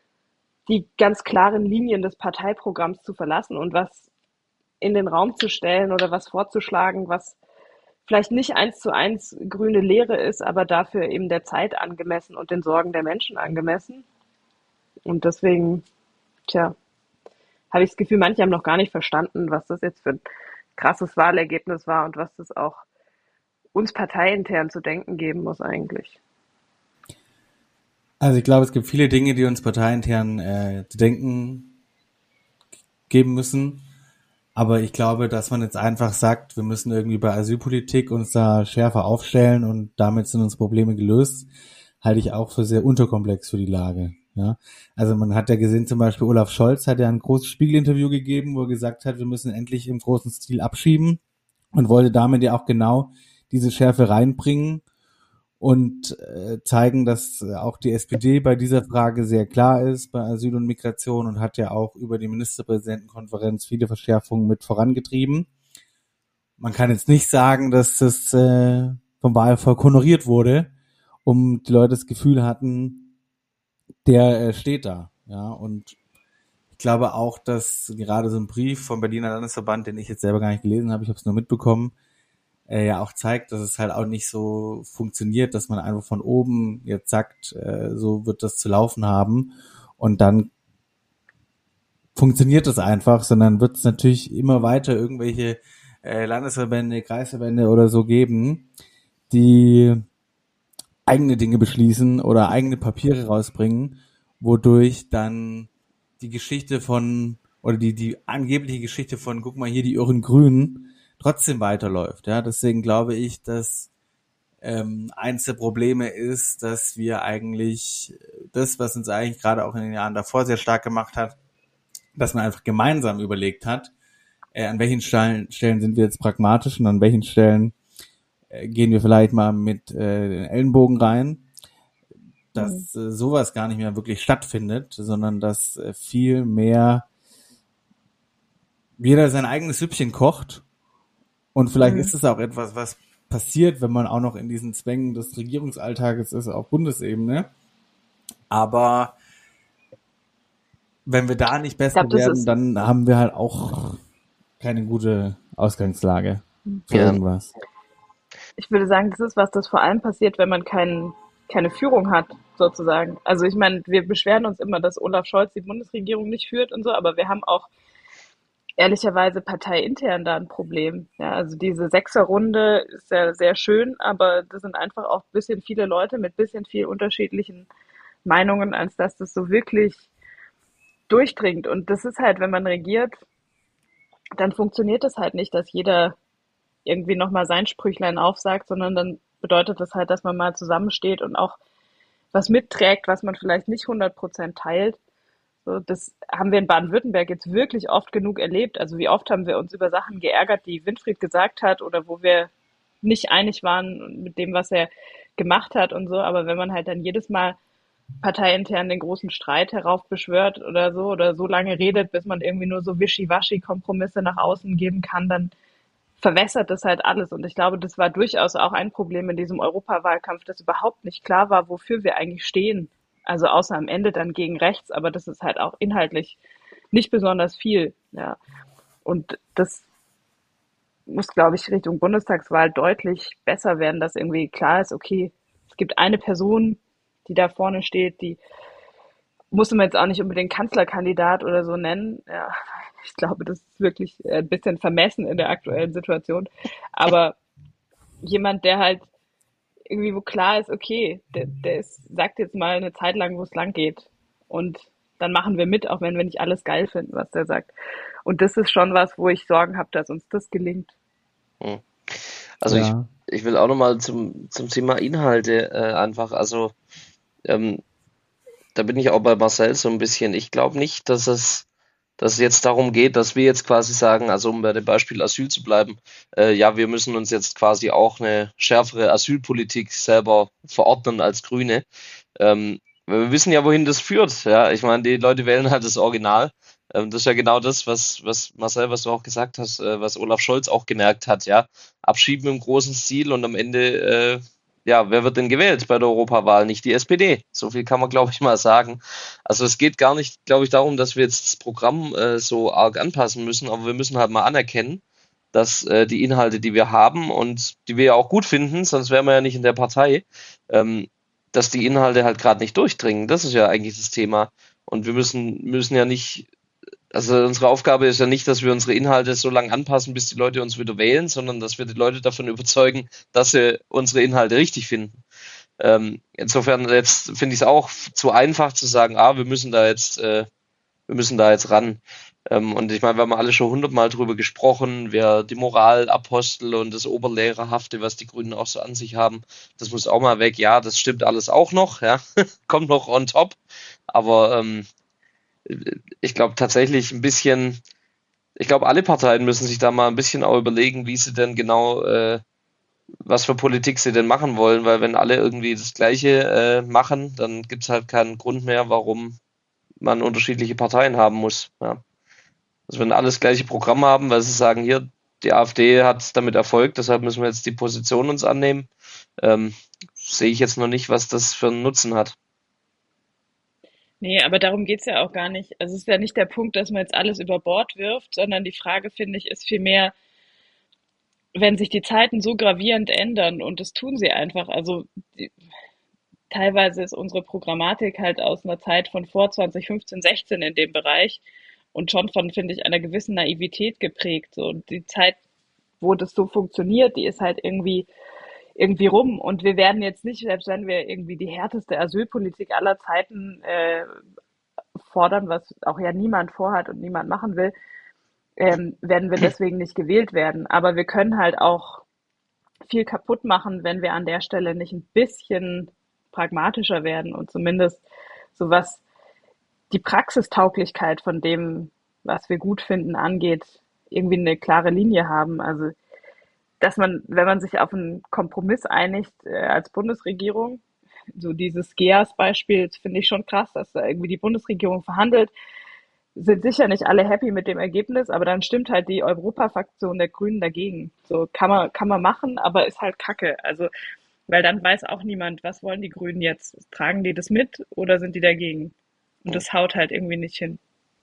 die ganz klaren Linien des Parteiprogramms zu verlassen und was in den Raum zu stellen oder was vorzuschlagen, was vielleicht nicht eins zu eins grüne Lehre ist, aber dafür eben der Zeit angemessen und den Sorgen der Menschen angemessen. Und deswegen, tja, habe ich das Gefühl, manche haben noch gar nicht verstanden, was das jetzt für ein krasses Wahlergebnis war und was das auch uns parteiintern zu denken geben muss eigentlich. Also ich glaube, es gibt viele Dinge, die uns parteiintern äh, zu denken geben müssen. Aber ich glaube, dass man jetzt einfach sagt, wir müssen irgendwie bei Asylpolitik uns da schärfer aufstellen und damit sind unsere Probleme gelöst, halte ich auch für sehr unterkomplex für die Lage. Ja, also man hat ja gesehen, zum Beispiel Olaf Scholz hat ja ein großes Spiegelinterview gegeben, wo er gesagt hat, wir müssen endlich im großen Stil abschieben und wollte damit ja auch genau diese Schärfe reinbringen. und äh, zeigen, dass auch die S P D bei dieser Frage sehr klar ist bei Asyl und Migration und hat ja auch über die Ministerpräsidentenkonferenz viele Verschärfungen mit vorangetrieben. Man kann jetzt nicht sagen, dass das äh, vom Wahlvolk honoriert wurde, um die Leute das Gefühl hatten, der äh, steht da. Ja, und ich glaube auch, dass gerade so ein Brief vom Berliner Landesverband, den ich jetzt selber gar nicht gelesen habe, ich habe es nur mitbekommen, äh, ja auch zeigt, dass es halt auch nicht so funktioniert, dass man einfach von oben jetzt sagt, äh, so wird das zu laufen haben und dann funktioniert das einfach, sondern wird es natürlich immer weiter irgendwelche äh, Landesverbände, Kreisverbände oder so geben, die eigene Dinge beschließen oder eigene Papiere rausbringen, wodurch dann die Geschichte von, oder die, die angebliche Geschichte von, guck mal hier, die irren Grünen, trotzdem weiterläuft. Ja, deswegen glaube ich, dass ähm, eins der Probleme ist, dass wir eigentlich das, was uns eigentlich gerade auch in den Jahren davor sehr stark gemacht hat, dass man einfach gemeinsam überlegt hat, äh, an welchen Stellen, Stellen sind wir jetzt pragmatisch und an welchen Stellen äh, gehen wir vielleicht mal mit äh, den Ellenbogen rein, dass äh, sowas gar nicht mehr wirklich stattfindet, sondern dass äh, viel mehr jeder sein eigenes Süppchen kocht und vielleicht Mhm. ist es auch etwas, was passiert, wenn man auch noch in diesen Zwängen des Regierungsalltages ist auf Bundesebene, aber wenn wir da nicht Ich besser glaube, das werden, ist, dann haben wir halt auch keine gute Ausgangslage für Ja, irgendwas. ich würde sagen, das ist was, das vor allem passiert, wenn man kein, keine Führung hat, sozusagen. Also ich meine, wir beschweren uns immer, dass Olaf Scholz die Bundesregierung nicht führt und so, aber wir haben auch ehrlicherweise parteiintern da ein Problem. Ja, also diese Sechserrunde ist ja sehr schön, aber das sind einfach auch ein bisschen viele Leute mit bisschen viel unterschiedlichen Meinungen, als dass das so wirklich durchdringt. Und das ist halt, wenn man regiert, dann funktioniert es halt nicht, dass jeder irgendwie nochmal sein Sprüchlein aufsagt, sondern dann bedeutet das halt, dass man mal zusammensteht und auch was mitträgt, was man vielleicht nicht hundert Prozent teilt. So, das haben wir in Baden-Württemberg jetzt wirklich oft genug erlebt. Also wie oft haben wir uns über Sachen geärgert, die Winfried gesagt hat oder wo wir nicht einig waren mit dem, was er gemacht hat und so. Aber wenn man halt dann jedes Mal parteiintern den großen Streit heraufbeschwört oder so oder so lange redet, bis man irgendwie nur so wischiwaschi Kompromisse nach außen geben kann, dann verwässert das halt alles. Und ich glaube, das war durchaus auch ein Problem in diesem Europawahlkampf, dass überhaupt nicht klar war, wofür wir eigentlich stehen. Also außer am Ende dann gegen rechts, aber das ist halt auch inhaltlich nicht besonders viel. Ja. Und das muss, glaube ich, Richtung Bundestagswahl deutlich besser werden, dass irgendwie klar ist, okay, es gibt eine Person, die da vorne steht, die musste man jetzt auch nicht unbedingt Kanzlerkandidat oder so nennen. Ja, ich glaube, das ist wirklich ein bisschen vermessen in der aktuellen Situation. Aber jemand, der halt irgendwie, wo klar ist, okay, der, der ist, sagt jetzt mal eine Zeit lang, wo es lang geht. Und dann machen wir mit, auch wenn wir nicht alles geil finden, was der sagt. Und das ist schon was, wo ich Sorgen habe, dass uns das gelingt. hm. Also ich, Ja. ich will auch nochmal zum, zum Thema Inhalte äh, einfach, also ähm, da bin ich auch bei Marcel so ein bisschen. Ich glaube nicht, dass es, dass es jetzt darum geht, dass wir jetzt quasi sagen, also um bei dem Beispiel Asyl zu bleiben, äh, ja, wir müssen uns jetzt quasi auch eine schärfere Asylpolitik selber verordnen als Grüne. Ähm, wir wissen ja, wohin das führt. Ja, ich meine, die Leute wählen halt das Original. Ähm, das ist ja genau das, was, was Marcel, was du auch gesagt hast, äh, was Olaf Scholz auch gemerkt hat, ja. Abschieben im großen Stil und am Ende, äh, ja, wer wird denn gewählt bei der Europawahl? Nicht die S P D. So viel kann man, glaube ich, mal sagen. Also es geht gar nicht, glaube ich, darum, dass wir jetzt das Programm äh, so arg anpassen müssen, aber wir müssen halt mal anerkennen, dass äh, die Inhalte, die wir haben und die wir ja auch gut finden, sonst wären wir ja nicht in der Partei, ähm, dass die Inhalte halt gerade nicht durchdringen. Das ist ja eigentlich das Thema. Und wir müssen, müssen ja nicht, also unsere Aufgabe ist ja nicht, dass wir unsere Inhalte so lange anpassen, bis die Leute uns wieder wählen, sondern dass wir die Leute davon überzeugen, dass sie unsere Inhalte richtig finden. Ähm, insofern jetzt finde ich es auch zu einfach zu sagen, ah, wir müssen da jetzt, äh, wir müssen da jetzt ran. Ähm, und ich meine, wir haben alle schon hundertmal drüber gesprochen, wer die Moralapostel und das Oberlehrerhafte, was die Grünen auch so an sich haben, das muss auch mal weg. Ja, das stimmt alles auch noch, ja, kommt noch on top. Aber ähm, ich glaube tatsächlich ein bisschen, ich glaube, alle Parteien müssen sich da mal ein bisschen auch überlegen, wie sie denn genau äh, was für Politik sie denn machen wollen, weil wenn alle irgendwie das Gleiche äh, machen, dann gibt es halt keinen Grund mehr, warum man unterschiedliche Parteien haben muss. Ja. Also wenn alle das gleiche Programm haben, weil sie sagen, hier, die AfD hat damit Erfolg, deshalb müssen wir jetzt die Position uns annehmen, ähm, sehe ich jetzt noch nicht, was das für einen Nutzen hat. Nee, aber darum geht's ja auch gar nicht. Also es ist ja nicht der Punkt, dass man jetzt alles über Bord wirft, sondern die Frage, finde ich, ist vielmehr, wenn sich die Zeiten so gravierend ändern und das tun sie einfach. Also die, teilweise ist unsere Programmatik halt aus einer Zeit von vor zwanzig fünfzehn, sechzehn in dem Bereich und schon von, finde ich, einer gewissen Naivität geprägt. So, und die Zeit, wo das so funktioniert, die ist halt irgendwie irgendwie rum. Und wir werden jetzt nicht, selbst wenn wir irgendwie die härteste Asylpolitik aller Zeiten äh, fordern, was auch ja niemand vorhat und niemand machen will, ähm, werden wir deswegen nicht gewählt werden. Aber wir können halt auch viel kaputt machen, wenn wir an der Stelle nicht ein bisschen pragmatischer werden und zumindest so was die Praxistauglichkeit von dem, was wir gut finden, angeht, irgendwie eine klare Linie haben. Also dass man, wenn man sich auf einen Kompromiss einigt äh, als Bundesregierung, so dieses G E A S-Beispiel, finde ich schon krass, dass da irgendwie die Bundesregierung verhandelt, sind sicher nicht alle happy mit dem Ergebnis, aber dann stimmt halt die Europafraktion der Grünen dagegen. So kann man, kann man machen, aber ist halt Kacke. Also, weil dann weiß auch niemand, was wollen die Grünen jetzt? Tragen die das mit oder sind die dagegen? Und das haut halt irgendwie nicht hin.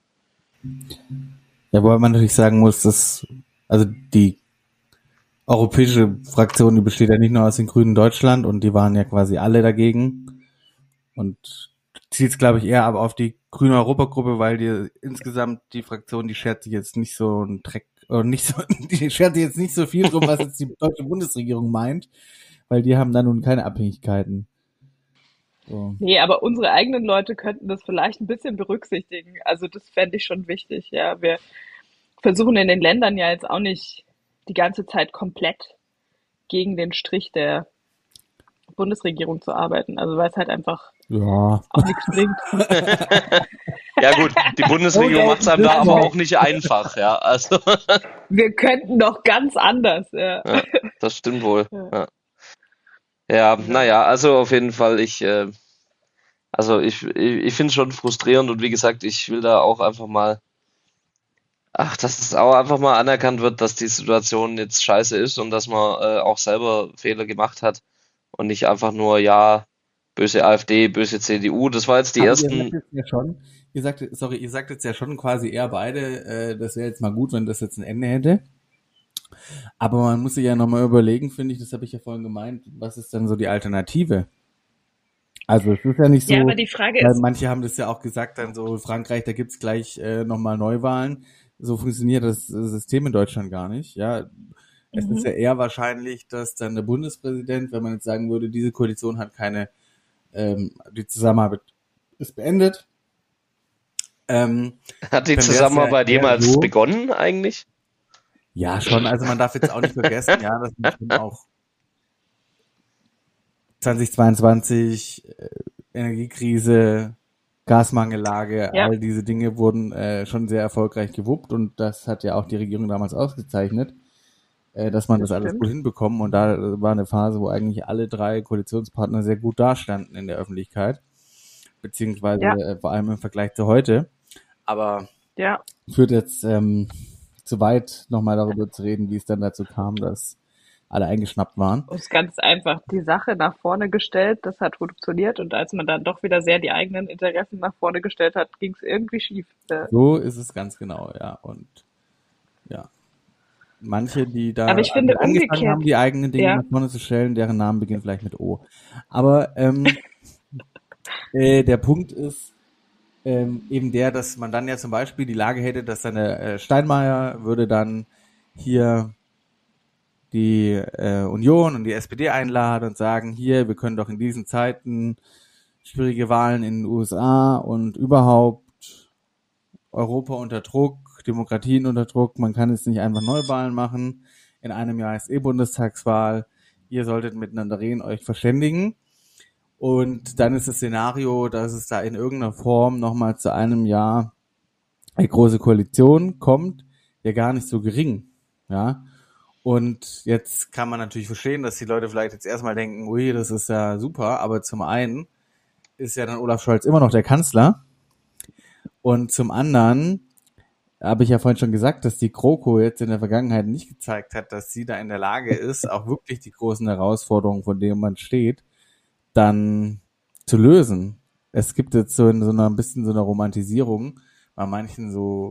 Ja, wobei man natürlich sagen muss, dass also die europäische Fraktion, die besteht ja nicht nur aus den Grünen Deutschland und die waren ja quasi alle dagegen und zielt es, glaube ich, eher aber auf die grüne Europagruppe, weil die insgesamt die Fraktion, die schert sich jetzt nicht so ein Dreck, oder nicht so, die schert sich jetzt nicht so viel drum, was jetzt die deutsche Bundesregierung meint, weil die haben da nun keine Abhängigkeiten. So. Nee, aber unsere eigenen Leute könnten das vielleicht ein bisschen berücksichtigen. Also das fände ich schon wichtig, ja. Wir versuchen in den Ländern ja jetzt auch nicht die ganze Zeit komplett gegen den Strich der Bundesregierung zu arbeiten. Also weil es halt einfach Ja. auch nichts bringt. Ja gut, die Bundesregierung macht es einem da aber auch nicht einfach, ja. Also Wir könnten doch ganz anders, ja. ja, das stimmt wohl. Ja, ja, naja, also auf jeden Fall, ich, äh, also ich, ich, ich finde es schon frustrierend und wie gesagt, ich will da auch einfach mal, ach, dass es auch einfach mal anerkannt wird, dass die Situation jetzt scheiße ist und dass man äh, auch selber Fehler gemacht hat und nicht einfach nur, ja, böse AfD, böse C D U, das war jetzt die Aber ersten. Ihr sagt jetzt ja schon, ihr sagt, sorry, ihr sagt jetzt ja schon quasi eher beide, äh, das wäre jetzt mal gut, wenn das jetzt ein Ende hätte. Aber man muss sich ja nochmal überlegen, finde ich, das habe ich ja vorhin gemeint, was ist denn so die Alternative? Also es ist ja nicht so, Ja, aber die Frage weil ist, manche haben das ja auch gesagt, dann so Frankreich, da gibt's gleich äh, nochmal Neuwahlen. So funktioniert das System in Deutschland gar nicht. Ja, es ist ja mhm. eher wahrscheinlich, dass dann der Bundespräsident, wenn man jetzt sagen würde, diese Koalition hat keine, ähm, die Zusammenarbeit ist beendet. Ähm, Hat die dann wär's Zusammenarbeit ja eher jemals so, begonnen eigentlich? ja, schon. Also man darf jetzt auch nicht vergessen, ja, dass man schon auch zwanzig zweiundzwanzig äh, Energiekrise, Gasmangellage, Ja, all diese Dinge wurden äh, schon sehr erfolgreich gewuppt und das hat ja auch die Regierung damals ausgezeichnet, äh, dass man das das alles stimmt. gut hinbekommen und da äh, war eine Phase, wo eigentlich alle drei Koalitionspartner sehr gut dastanden in der Öffentlichkeit, beziehungsweise Ja, äh, vor allem im Vergleich zu heute. Aber ja. führt jetzt ähm, zu weit, nochmal darüber zu reden, wie es dann dazu kam, dass alle eingeschnappt waren. Und es ist ganz einfach die Sache nach vorne gestellt, das hat funktioniert und als man dann doch wieder sehr die eigenen Interessen nach vorne gestellt hat, ging es irgendwie schief. Ja. So ist es ganz genau, ja. Und ja, manche, die da Aber ich finde damit angefangen haben, umgekehrt, die eigenen Dinge ja, nach vorne zu stellen, deren Namen beginnt vielleicht mit O. Aber ähm, äh, der Punkt ist ähm, eben der, dass man dann ja zum Beispiel die Lage hätte, dass dann der äh, Steinmeier würde dann hier die äh, Union und die S P D einladen und sagen, hier, wir können doch in diesen Zeiten schwierige Wahlen in den U S A und überhaupt Europa unter Druck, Demokratien unter Druck, man kann jetzt nicht einfach Neuwahlen machen, in einem Jahr ist eh Bundestagswahl, ihr solltet miteinander reden, euch verständigen und dann ist das Szenario, dass es da in irgendeiner Form nochmal zu einem Jahr eine große Koalition kommt, ja gar nicht so gering, ja, Und jetzt kann man natürlich verstehen, dass die Leute vielleicht jetzt erstmal denken, ui, das ist ja super, aber zum einen ist ja dann Olaf Scholz immer noch der Kanzler und zum anderen habe ich ja vorhin schon gesagt, dass die GroKo jetzt in der Vergangenheit nicht gezeigt hat, dass sie da in der Lage ist, auch wirklich die großen Herausforderungen, vor denen man steht, dann zu lösen. Es gibt jetzt so in so einer ein bisschen so einer Romantisierung bei manchen so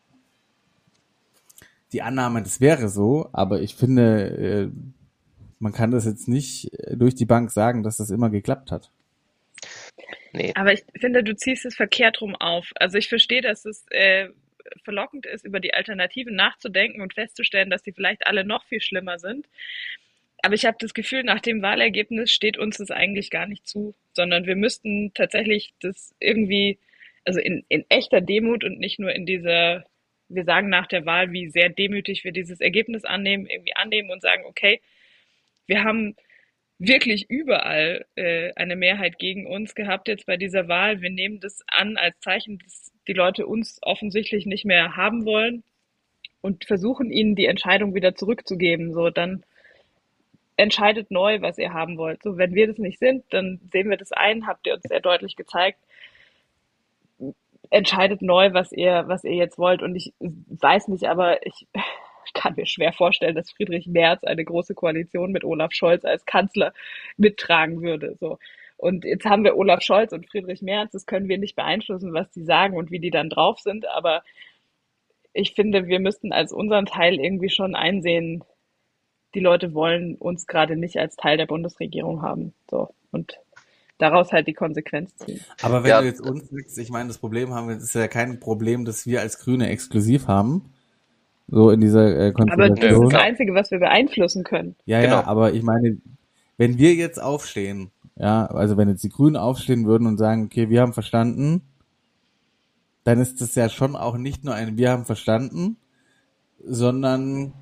die Annahme, das wäre so, aber ich finde, man kann das jetzt nicht durch die Bank sagen, dass das immer geklappt hat. Nee. Aber ich finde, du ziehst es verkehrt rum auf. Also ich verstehe, dass es äh, verlockend ist, über die Alternativen nachzudenken und festzustellen, dass die vielleicht alle noch viel schlimmer sind. Aber ich habe das Gefühl, nach dem Wahlergebnis steht uns das eigentlich gar nicht zu, sondern wir müssten tatsächlich das irgendwie, also in, in echter Demut und nicht nur in dieser, wir sagen nach der Wahl, wie sehr demütig wir dieses Ergebnis annehmen, irgendwie annehmen und sagen, okay, wir haben wirklich überall äh, eine Mehrheit gegen uns gehabt jetzt bei dieser Wahl. Wir nehmen das an als Zeichen, dass die Leute uns offensichtlich nicht mehr haben wollen und versuchen ihnen die Entscheidung wieder zurückzugeben. So, dann entscheidet neu, was ihr haben wollt. So, wenn wir das nicht sind, dann sehen wir das ein, habt ihr uns sehr deutlich gezeigt. Entscheidet neu, was ihr, was ihr jetzt wollt. Und ich weiß nicht, aber ich kann mir schwer vorstellen, dass Friedrich Merz eine große Koalition mit Olaf Scholz als Kanzler mittragen würde. So. Und jetzt haben wir Olaf Scholz und Friedrich Merz, das können wir nicht beeinflussen, was die sagen und wie die dann drauf sind. Aber ich finde, wir müssten als unseren Teil irgendwie schon einsehen, die Leute wollen uns gerade nicht als Teil der Bundesregierung haben. So. Und daraus halt die Konsequenz ziehen. Aber wenn ja. du jetzt uns sagst, ich meine, das Problem haben wir, das ist ja kein Problem, das wir als Grüne exklusiv haben. So in dieser äh, Konstellation. Aber das ist das Einzige, was wir beeinflussen können. Ja, genau. ja, aber ich meine, wenn wir jetzt aufstehen, ja, also wenn jetzt die Grünen aufstehen würden und sagen, okay, wir haben verstanden, dann ist das ja schon auch nicht nur ein Wir haben verstanden, sondern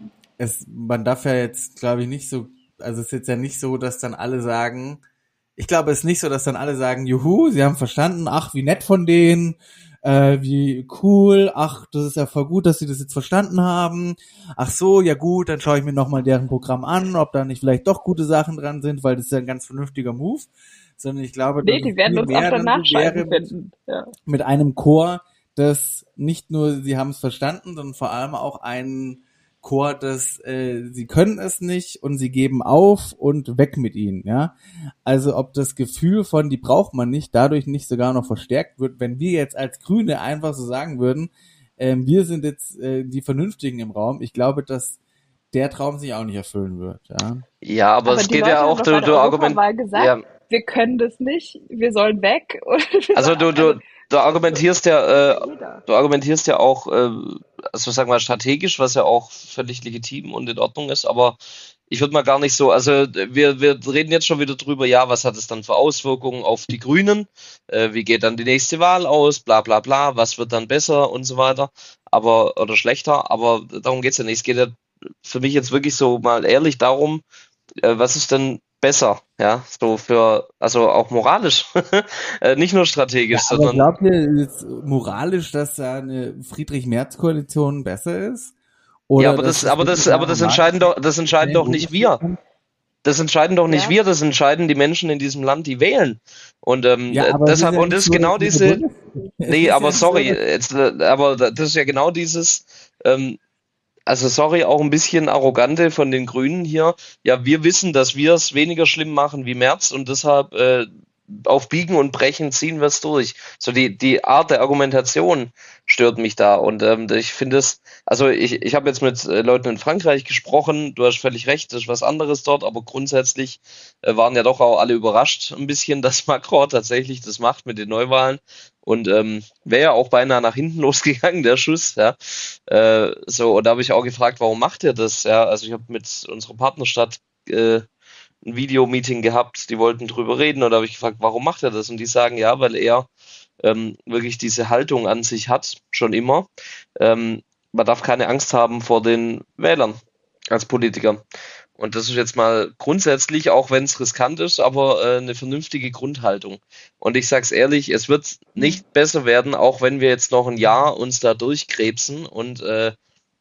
es, man darf ja jetzt, glaube ich, nicht so, also es ist jetzt ja nicht so, dass dann alle sagen, ich glaube, es ist nicht so, dass dann alle sagen, juhu, sie haben verstanden, ach, wie nett von denen, äh, wie cool, ach, das ist ja voll gut, dass sie das jetzt verstanden haben, ach so, ja gut, dann schaue ich mir nochmal deren Programm an, ob da nicht vielleicht doch gute Sachen dran sind, weil das ist ja ein ganz vernünftiger Move, sondern ich glaube, nee, die werden uns auch danach scheiße finden. Ja. Mit einem Chor, das nicht nur, sie haben es verstanden, sondern vor allem auch einen Chor, das äh, sie können es nicht und sie geben auf und weg mit ihnen, ja. Also ob das Gefühl von, die braucht man nicht, dadurch nicht sogar noch verstärkt wird, wenn wir jetzt als Grüne einfach so sagen würden, äh, wir sind jetzt äh, die Vernünftigen im Raum, ich glaube, dass der Traum sich auch nicht erfüllen wird, ja. Ja, aber, aber es geht Leute ja auch, du, du argumentierst, ja. wir können das nicht, wir sollen weg. Also du, du, du argumentierst ja, äh, du argumentierst ja auch, äh, also sag mal strategisch, was ja auch völlig legitim und in Ordnung ist, aber ich würde mal gar nicht so, also wir, wir reden jetzt schon wieder drüber, ja, was hat es dann für Auswirkungen auf die Grünen, äh, wie geht dann die nächste Wahl aus, bla bla bla, was wird dann besser und so weiter, aber, oder schlechter, aber darum geht's ja nicht, es geht ja für mich jetzt wirklich so mal ehrlich darum, äh, was ist denn besser, ja, so für, also auch moralisch, nicht nur strategisch, ja, aber sondern. Glaubt ihr jetzt moralisch, dass da eine Friedrich-Merz-Koalition besser ist? Oder ja, aber das, aber das, aber das entscheiden doch, das entscheiden doch nicht wir. Das entscheiden doch nicht ja. wir, das entscheiden die Menschen in diesem Land, die wählen. Und ähm, ja, deshalb, ja und das ist genau diese, nee, aber sorry, jetzt, aber das ist ja genau dieses, ähm, also sorry, auch ein bisschen arrogante von den Grünen hier. Ja, wir wissen, dass wir es weniger schlimm machen wie Merz und deshalb äh, auf Biegen und Brechen ziehen wir es durch. So die die Art der Argumentation stört mich da und ähm, ich finde es, also ich ich habe jetzt mit äh, Leuten in Frankreich gesprochen, du hast völlig recht, das ist was anderes dort, aber grundsätzlich äh, waren ja doch auch alle überrascht ein bisschen, dass Macron tatsächlich das macht mit den Neuwahlen und ähm, wäre ja auch beinahe nach hinten losgegangen, der Schuss, ja, äh, so und da habe ich auch gefragt, warum macht er das, ja, also ich habe mit unserer Partnerstadt äh, ein Videomeeting gehabt, die wollten drüber reden und da habe ich gefragt, warum macht er das? Und die sagen, ja, weil er ähm, wirklich diese Haltung an sich hat, schon immer. Ähm, man darf keine Angst haben vor den Wählern als Politiker. Und das ist jetzt mal grundsätzlich, auch wenn es riskant ist, aber äh, eine vernünftige Grundhaltung. Und ich sag's ehrlich, es wird nicht besser werden, auch wenn wir jetzt noch ein Jahr uns da durchkrebsen und äh,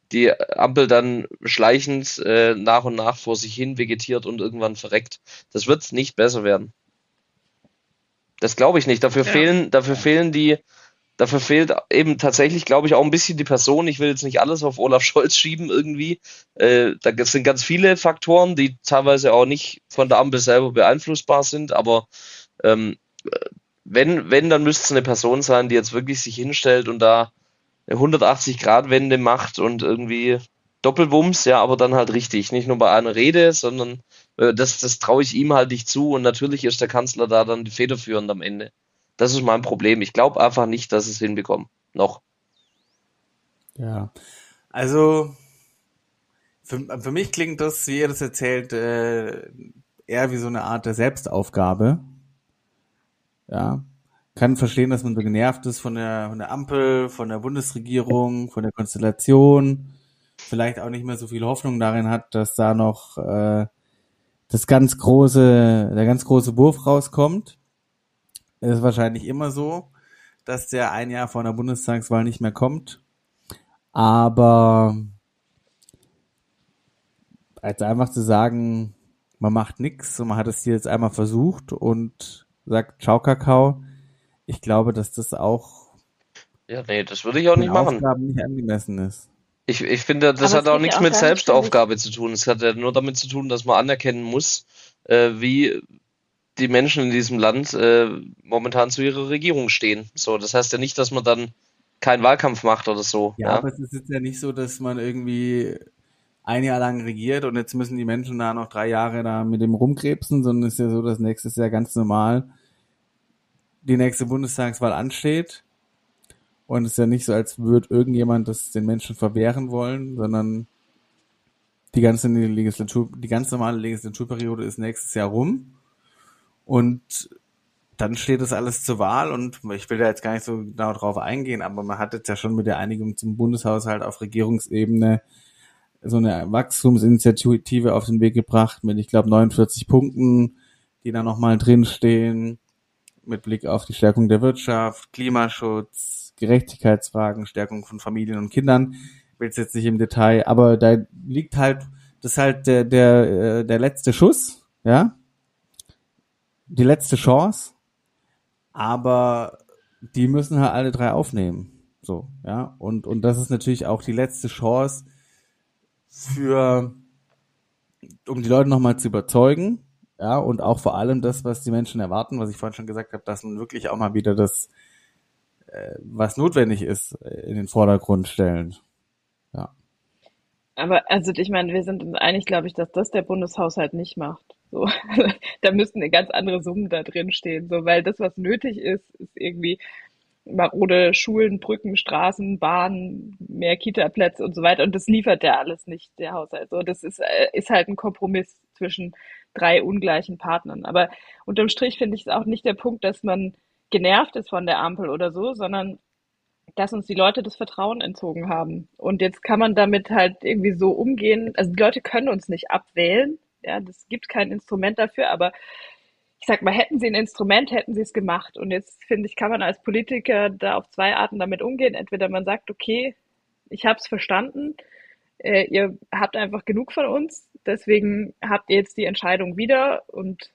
die Ampel dann schleichend äh, nach und nach vor sich hin vegetiert und irgendwann verreckt. Das wird nicht besser werden. Das glaube ich nicht. Dafür Ja. fehlen, dafür fehlen die, dafür fehlt eben tatsächlich, glaube ich, auch ein bisschen die Person. Ich will jetzt nicht alles auf Olaf Scholz schieben irgendwie. Äh, da sind ganz viele Faktoren, die teilweise auch nicht von der Ampel selber beeinflussbar sind, aber ähm, wenn, wenn, dann müsste es eine Person sein, die jetzt wirklich sich hinstellt und da eine hundertachtzig-Grad-Wende macht und irgendwie Doppelwumms, ja, aber dann halt richtig. Nicht nur bei einer Rede, sondern äh, das, das traue ich ihm halt nicht zu und natürlich ist der Kanzler da dann federführend am Ende. Das ist mein Problem. Ich glaube einfach nicht, dass es hinbekommen. Noch. Ja, also für, für mich klingt das, wie ihr das erzählt, äh, eher wie so eine Art der Selbstaufgabe. Ja, kann verstehen, dass man so genervt ist von der, von der Ampel, von der Bundesregierung, von der Konstellation, vielleicht auch nicht mehr so viel Hoffnung darin hat, dass da noch äh, das ganz große, der ganz große Wurf rauskommt. Es ist wahrscheinlich immer so, dass der ein Jahr vor einer Bundestagswahl nicht mehr kommt. Aber als einfach zu sagen, man macht nichts und man hat es hier jetzt einmal versucht und sagt Ciao Kakao, ich glaube, dass das auch Ja, nee, das würde ich auch den nicht machen. Aufgaben nicht angemessen ist. Ich, ich finde, das Aber hat es auch geht ja nichts auch mit gar nicht, Selbstaufgabe zu tun. Es hat ja nur damit zu tun, dass man anerkennen muss, äh, wie die Menschen in diesem Land äh, momentan zu ihrer Regierung stehen. So, das heißt ja nicht, dass man dann keinen Wahlkampf macht oder so. Ja, Ja, aber es ist jetzt ja nicht so, dass man irgendwie ein Jahr lang regiert und jetzt müssen die Menschen da noch drei Jahre da mit dem rumkrebsen, sondern es ist ja so, dass nächstes Jahr ganz normal die nächste Bundestagswahl ansteht. Und es ist ja nicht so, als würde irgendjemand das den Menschen verwehren wollen, sondern die ganze Legislatur, die ganz normale Legislaturperiode ist nächstes Jahr rum. Und dann steht das alles zur Wahl und ich will da jetzt gar nicht so genau drauf eingehen, aber man hat jetzt ja schon mit der Einigung zum Bundeshaushalt auf Regierungsebene so eine Wachstumsinitiative auf den Weg gebracht mit, ich glaube, neunundvierzig Punkten, die da nochmal drinstehen, mit Blick auf die Stärkung der Wirtschaft, Klimaschutz, Gerechtigkeitsfragen, Stärkung von Familien und Kindern. Ich will es jetzt nicht im Detail, aber da liegt halt, das ist halt der, der, der letzte Schuss, ja, die letzte Chance, aber die müssen halt alle drei aufnehmen, so, ja, und, und das ist natürlich auch die letzte Chance für, um die Leute nochmal zu überzeugen, ja, und auch vor allem das, was die Menschen erwarten, was ich vorhin schon gesagt habe, dass man wirklich auch mal wieder das, äh, was notwendig ist, in den Vordergrund stellen, ja. Aber also ich meine, wir sind uns einig, glaube ich, dass das der Bundeshaushalt nicht macht. So, da müssten eine ganz andere Summen da drin stehen, so, weil das, was nötig ist, ist irgendwie marode Schulen, Brücken, Straßen, Bahnen, mehr Kita-Plätze und so weiter. Und das liefert ja alles nicht, der Haushalt. So, das ist, äh, ist halt ein Kompromiss zwischen drei ungleichen Partnern. Aber unterm Strich finde ich es auch nicht der Punkt, dass man genervt ist von der Ampel oder so, sondern dass uns die Leute das Vertrauen entzogen haben. Und jetzt kann man damit halt irgendwie so umgehen. Also die Leute können uns nicht abwählen. Ja, das gibt kein Instrument dafür, aber ich sag mal, hätten sie ein Instrument, hätten sie es gemacht. Und jetzt finde ich, kann man als Politiker da auf zwei Arten damit umgehen. Entweder man sagt, okay, ich habe es verstanden, äh, ihr habt einfach genug von uns, deswegen habt ihr jetzt die Entscheidung wieder und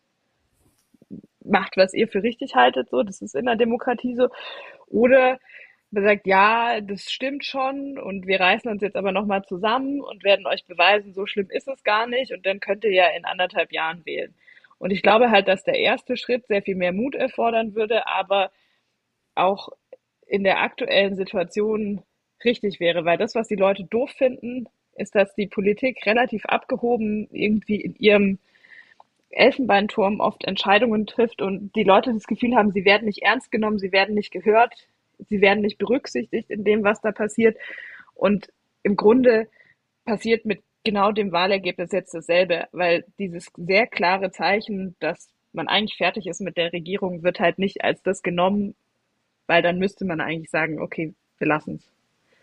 macht, was ihr für richtig haltet. So, das ist in der Demokratie so. Oder man sagt, ja, das stimmt schon und wir reißen uns jetzt aber nochmal zusammen und werden euch beweisen, so schlimm ist es gar nicht und dann könnt ihr ja in anderthalb Jahren wählen. Und ich glaube halt, dass der erste Schritt sehr viel mehr Mut erfordern würde, aber auch in der aktuellen Situation richtig wäre, weil das, was die Leute doof finden, ist, dass die Politik relativ abgehoben irgendwie in ihrem Elfenbeinturm oft Entscheidungen trifft und die Leute das Gefühl haben, sie werden nicht ernst genommen, sie werden nicht gehört, sie werden nicht berücksichtigt in dem, was da passiert. Und im Grunde passiert mit genau dem Wahlergebnis jetzt dasselbe, weil dieses sehr klare Zeichen, dass man eigentlich fertig ist mit der Regierung, wird halt nicht als das genommen, weil dann müsste man eigentlich sagen, okay, wir lassen es.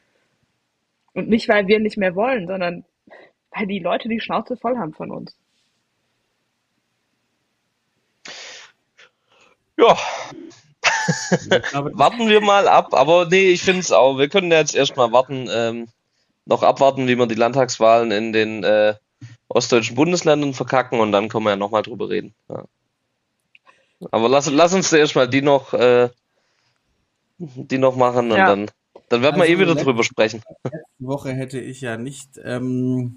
Und nicht, weil wir nicht mehr wollen, sondern weil die Leute die Schnauze voll haben von uns. Ja, Ich glaube, warten wir mal ab. Aber nee, ich finde es auch. Wir können jetzt erstmal warten. Ähm, noch abwarten, wie wir die Landtagswahlen in den äh, ostdeutschen Bundesländern verkacken und dann können wir ja nochmal drüber reden. Ja. Aber lass, lass uns zuerst mal die noch, äh, die noch machen und Ja. dann, dann werden wir Also eh wieder letzte- drüber sprechen. Letzte Woche hätte ich ja nicht ähm,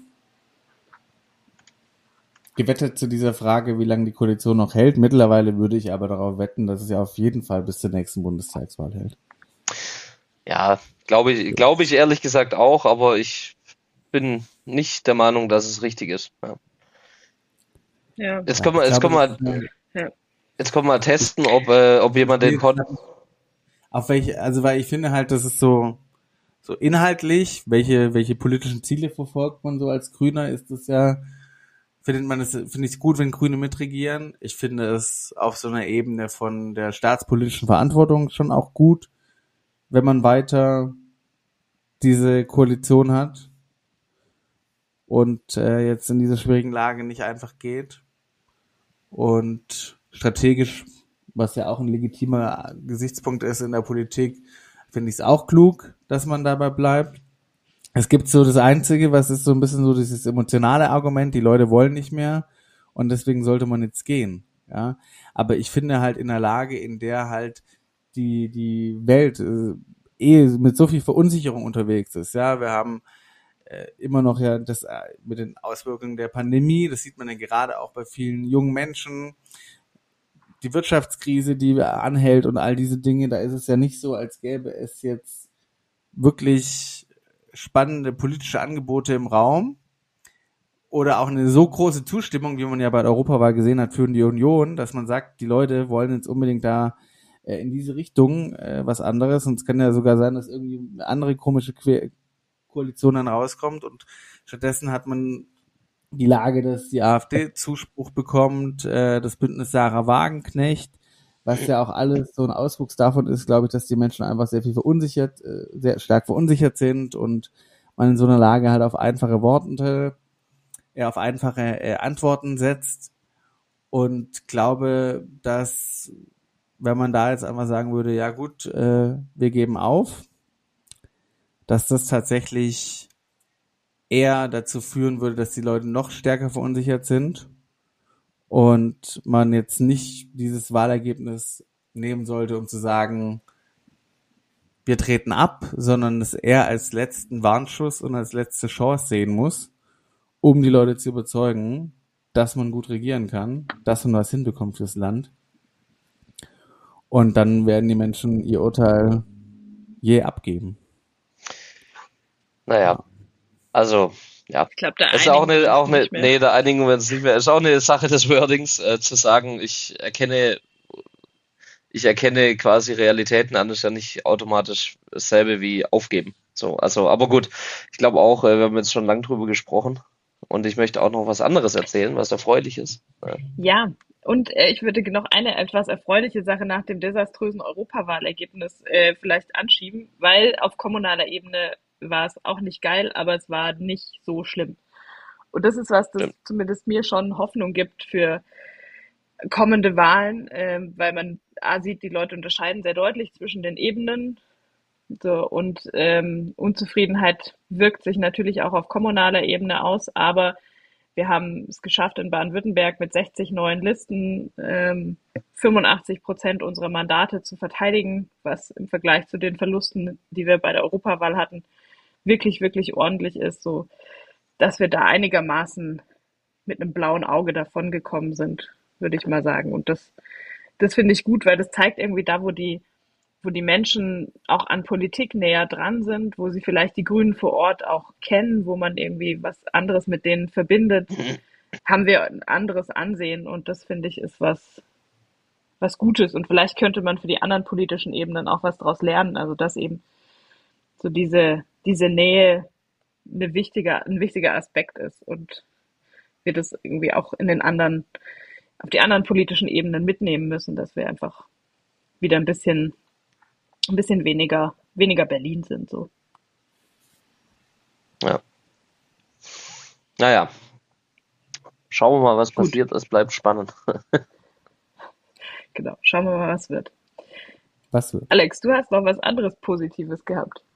gewettet zu dieser Frage, wie lange die Koalition noch hält. Mittlerweile würde ich aber darauf wetten, dass es ja auf jeden Fall bis zur nächsten Bundestagswahl hält. Ja, glaube ich, glaube ich ehrlich gesagt auch, aber ich bin nicht der Meinung, dass es richtig ist. Ja. Ja. Jetzt können wir, jetzt können glaube, wir, das- Ja. jetzt können wir testen, ob, äh, ob jemand den Pod. Auf welche, also weil ich finde halt, das ist so, so inhaltlich, welche, welche politischen Ziele verfolgt man so als Grüner, ist das ja, findet man es, finde ich es gut, wenn Grüne mitregieren. Ich finde es auf so einer Ebene von der staatspolitischen Verantwortung schon auch gut, wenn man weiter diese Koalition hat und äh, jetzt in dieser schwierigen Lage nicht einfach geht. Und strategisch, was ja auch ein legitimer Gesichtspunkt ist in der Politik, finde ich es auch klug, dass man dabei bleibt. Es gibt so das Einzige, was ist so ein bisschen so dieses emotionale Argument, die Leute wollen nicht mehr und deswegen sollte man jetzt gehen. Ja, aber ich finde halt in einer Lage, in der halt die die Welt äh, eh mit so viel Verunsicherung unterwegs ist. Ja, wir haben äh, immer noch ja das äh, mit den Auswirkungen der Pandemie, das sieht man ja gerade auch bei vielen jungen Menschen, die Wirtschaftskrise, die anhält und all diese Dinge, da ist es ja nicht so, als gäbe es jetzt wirklich spannende politische Angebote im Raum oder auch eine so große Zustimmung, wie man ja bei der Europawahl gesehen hat für die Union, dass man sagt, die Leute wollen jetzt unbedingt da äh, in diese Richtung äh, was anderes und es kann ja sogar sein, dass irgendwie eine andere komische Que- Koalition dann rauskommt und stattdessen hat man die Lage, dass die AfD Zuspruch bekommt, äh, das Bündnis Sarah Wagenknecht, was ja auch alles so ein Auswuchs davon ist, glaube ich, dass die Menschen einfach sehr viel verunsichert, äh, sehr stark verunsichert sind und man in so einer Lage halt auf einfache Worte, äh, auf einfache äh, Antworten setzt und glaube, dass wenn man da jetzt einfach sagen würde, ja gut, äh, wir geben auf, dass das tatsächlich eher dazu führen würde, dass die Leute noch stärker verunsichert sind und man jetzt nicht dieses Wahlergebnis nehmen sollte, um zu sagen, wir treten ab, sondern es eher als letzten Warnschuss und als letzte Chance sehen muss, um die Leute zu überzeugen, dass man gut regieren kann, dass man was hinbekommt fürs Land. Und dann werden die Menschen ihr Urteil je abgeben. Naja, also, ja. Ich glaube, da Es ist auch einigen wir eine, auch uns eine, nicht mehr. nee, da einigen wir uns nicht mehr. Es ist auch eine Sache des Wordings, äh, zu sagen, ich erkenne, ich erkenne quasi Realitäten an, ist ja nicht automatisch dasselbe wie aufgeben. So, also, aber gut, ich glaube auch, äh, wir haben jetzt schon lang drüber gesprochen und ich möchte auch noch was anderes erzählen, was erfreulich ist. Ja. Ja, und äh, ich würde noch eine etwas erfreuliche Sache nach dem desaströsen Europawahlergebnis äh, vielleicht anschieben, weil auf kommunaler Ebene war es auch nicht geil, aber es war nicht so schlimm. Und das ist was, das Stimmt. zumindest mir schon Hoffnung gibt für kommende Wahlen, ähm, weil man A, sieht, die Leute unterscheiden sehr deutlich zwischen den Ebenen. So, und ähm, Unzufriedenheit wirkt sich natürlich auch auf kommunaler Ebene aus, aber wir haben es geschafft, in Baden-Württemberg mit sechzig neuen Listen ähm, fünfundachtzig Prozent unserer Mandate zu verteidigen, was im Vergleich zu den Verlusten, die wir bei der Europawahl hatten, wirklich, wirklich ordentlich ist, so dass wir da einigermaßen mit einem blauen Auge davongekommen sind, würde ich mal sagen. Und das, das finde ich gut, weil das zeigt irgendwie da, wo die wo die Menschen auch an Politik näher dran sind, wo sie vielleicht die Grünen vor Ort auch kennen, wo man irgendwie was anderes mit denen verbindet, haben wir ein anderes Ansehen und das finde ich ist was, was Gutes und vielleicht könnte man für die anderen politischen Ebenen auch was daraus lernen, also dass eben so diese, diese Nähe eine wichtiger, ein wichtiger Aspekt ist und wir das irgendwie auch in den anderen, auf die anderen politischen Ebenen mitnehmen müssen, dass wir einfach wieder ein bisschen ein bisschen weniger, weniger Berlin sind, so. Ja. Naja. Schauen wir mal, was Gut. passiert. Es bleibt spannend. Genau. Schauen wir mal, was wird. Was wird? Alex, du hast noch was anderes Positives gehabt.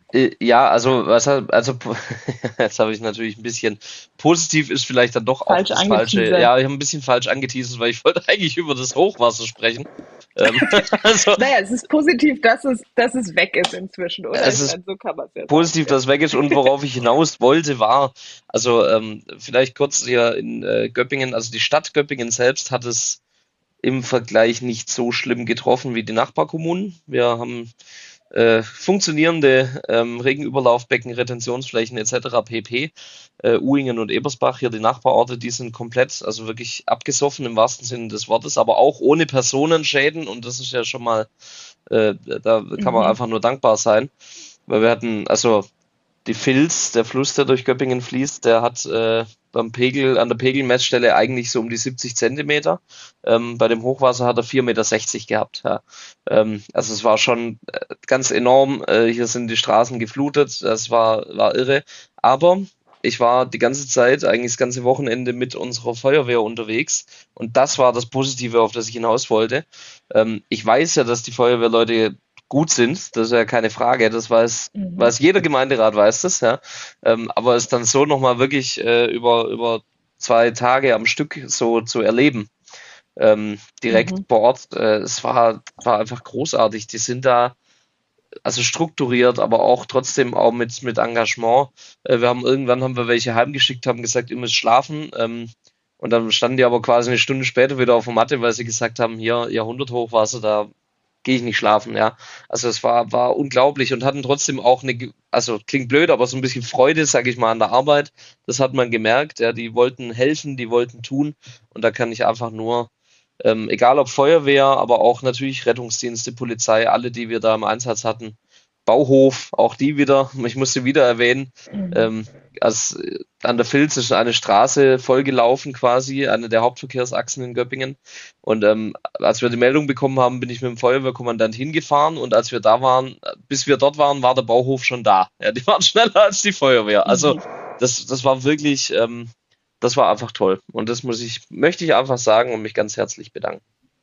Ja, also was also jetzt habe ich natürlich ein bisschen positiv ist vielleicht dann doch falsch auch das falsche. angeteasert. Ja, ich habe ein bisschen falsch angeteasert, weil ich wollte eigentlich über das Hochwasser sprechen. ähm, also, naja, es ist positiv, dass es, dass es weg ist inzwischen, oder? Es Ich ist meine, so kann man es ja positiv, sagen. dass es weg ist und worauf ich hinaus wollte, war, also ähm, vielleicht kurz hier in äh, Göppingen, also die Stadt Göppingen selbst hat es im Vergleich nicht so schlimm getroffen wie die Nachbarkommunen. Wir haben äh, funktionierende ähm, Regenüberlaufbecken, Retentionsflächen et cetera pp. Äh, Uhingen und Ebersbach, hier die Nachbarorte, die sind komplett, also wirklich abgesoffen im wahrsten Sinne des Wortes, aber auch ohne Personenschäden und das ist ja schon mal, äh, da kann man Mhm. einfach nur dankbar sein, weil wir hatten, also die Vils, der Fluss, der durch Göppingen fließt, der hat äh, beim Pegel, an der Pegelmessstelle eigentlich so um die siebzig Zentimeter. Ähm, bei dem Hochwasser hat er vier Meter sechzig gehabt. Ja. Ähm, also es war schon äh, ganz enorm. Äh, hier sind die Straßen geflutet. Das war, war irre. Aber ich war die ganze Zeit, eigentlich das ganze Wochenende mit unserer Feuerwehr unterwegs. Und das war das Positive, auf das ich hinaus wollte. Ähm, ich weiß ja, dass die Feuerwehrleute gut sind, das ist ja keine Frage, das weiß, Mhm. weiß jeder Gemeinderat weiß das, ja. Ähm, aber es dann so nochmal wirklich äh, über, über zwei Tage am Stück so zu erleben, ähm, direkt Mhm. vor Ort, äh, es war, war einfach großartig. Die sind da also strukturiert, aber auch trotzdem auch mit, mit Engagement. Äh, wir haben irgendwann haben wir welche heimgeschickt, haben gesagt, ihr müsst schlafen. Ähm, und dann standen die aber quasi eine Stunde später wieder auf der Matte, weil sie gesagt haben, hier Jahrhunderthochwasser, da gehe ich nicht schlafen, ja. Also es war, war unglaublich und hatten trotzdem auch eine, also klingt blöd, aber so ein bisschen Freude, sage ich mal, an der Arbeit. Das hat man gemerkt, ja, die wollten helfen, die wollten tun und da kann ich einfach nur, ähm, egal ob Feuerwehr, aber auch natürlich Rettungsdienste, Polizei, alle, die wir da im Einsatz hatten, Bauhof, auch die wieder, ich musste wieder erwähnen, Mhm. ähm, als äh, an der Vils ist eine Straße vollgelaufen quasi, eine der Hauptverkehrsachsen in Göppingen. Und ähm, als wir die Meldung bekommen haben, bin ich mit dem Feuerwehrkommandant hingefahren und als wir da waren, bis wir dort waren, war der Bauhof schon da. Ja, die waren schneller als die Feuerwehr. Also Mhm. das, das war wirklich, ähm, das war einfach toll. Und das muss ich, möchte ich einfach sagen und mich ganz herzlich bedanken.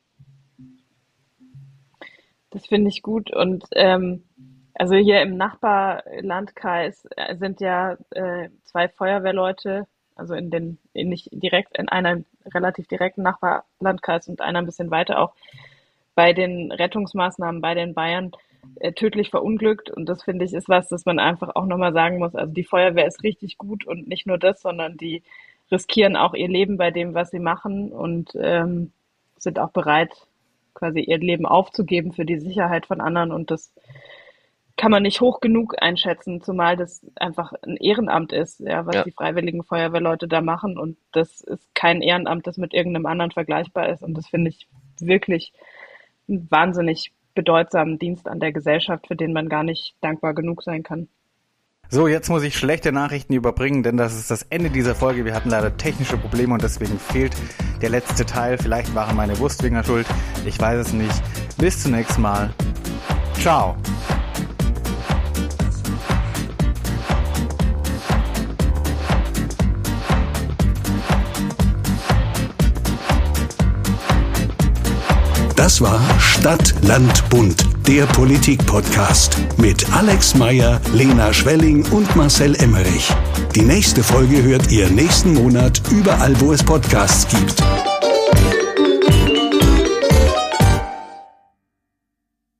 Das finde ich gut. Und ähm, also hier im Nachbarlandkreis äh, sind ja äh, zwei Feuerwehrleute, also in den, in nicht direkt, in einem relativ direkten Nachbarlandkreis und einer ein bisschen weiter auch bei den Rettungsmaßnahmen bei den Bayern äh, tödlich verunglückt. Und das finde ich ist was, das man einfach auch nochmal sagen muss. Also die Feuerwehr ist richtig gut und nicht nur das, sondern die riskieren auch ihr Leben bei dem, was sie machen und ähm, sind auch bereit, quasi ihr Leben aufzugeben für die Sicherheit von anderen. Und das kann man nicht hoch genug einschätzen, zumal das einfach ein Ehrenamt ist, ja, was Ja. die freiwilligen Feuerwehrleute da machen. Und das ist kein Ehrenamt, das mit irgendeinem anderen vergleichbar ist. Und das finde ich wirklich einen wahnsinnig bedeutsamen Dienst an der Gesellschaft, für den man gar nicht dankbar genug sein kann. So, jetzt muss ich schlechte Nachrichten überbringen, denn das ist das Ende dieser Folge. Wir hatten leider technische Probleme und deswegen fehlt der letzte Teil. Vielleicht waren meine Wurstfinger schuld. Ich weiß es nicht. Bis zum nächsten Mal. Ciao. Das war Stadt, Land, Bund, der Politik-Podcast mit Alex Meyer, Lena Schwelling und Marcel Emmerich. Die nächste Folge hört ihr nächsten Monat überall, wo es Podcasts gibt.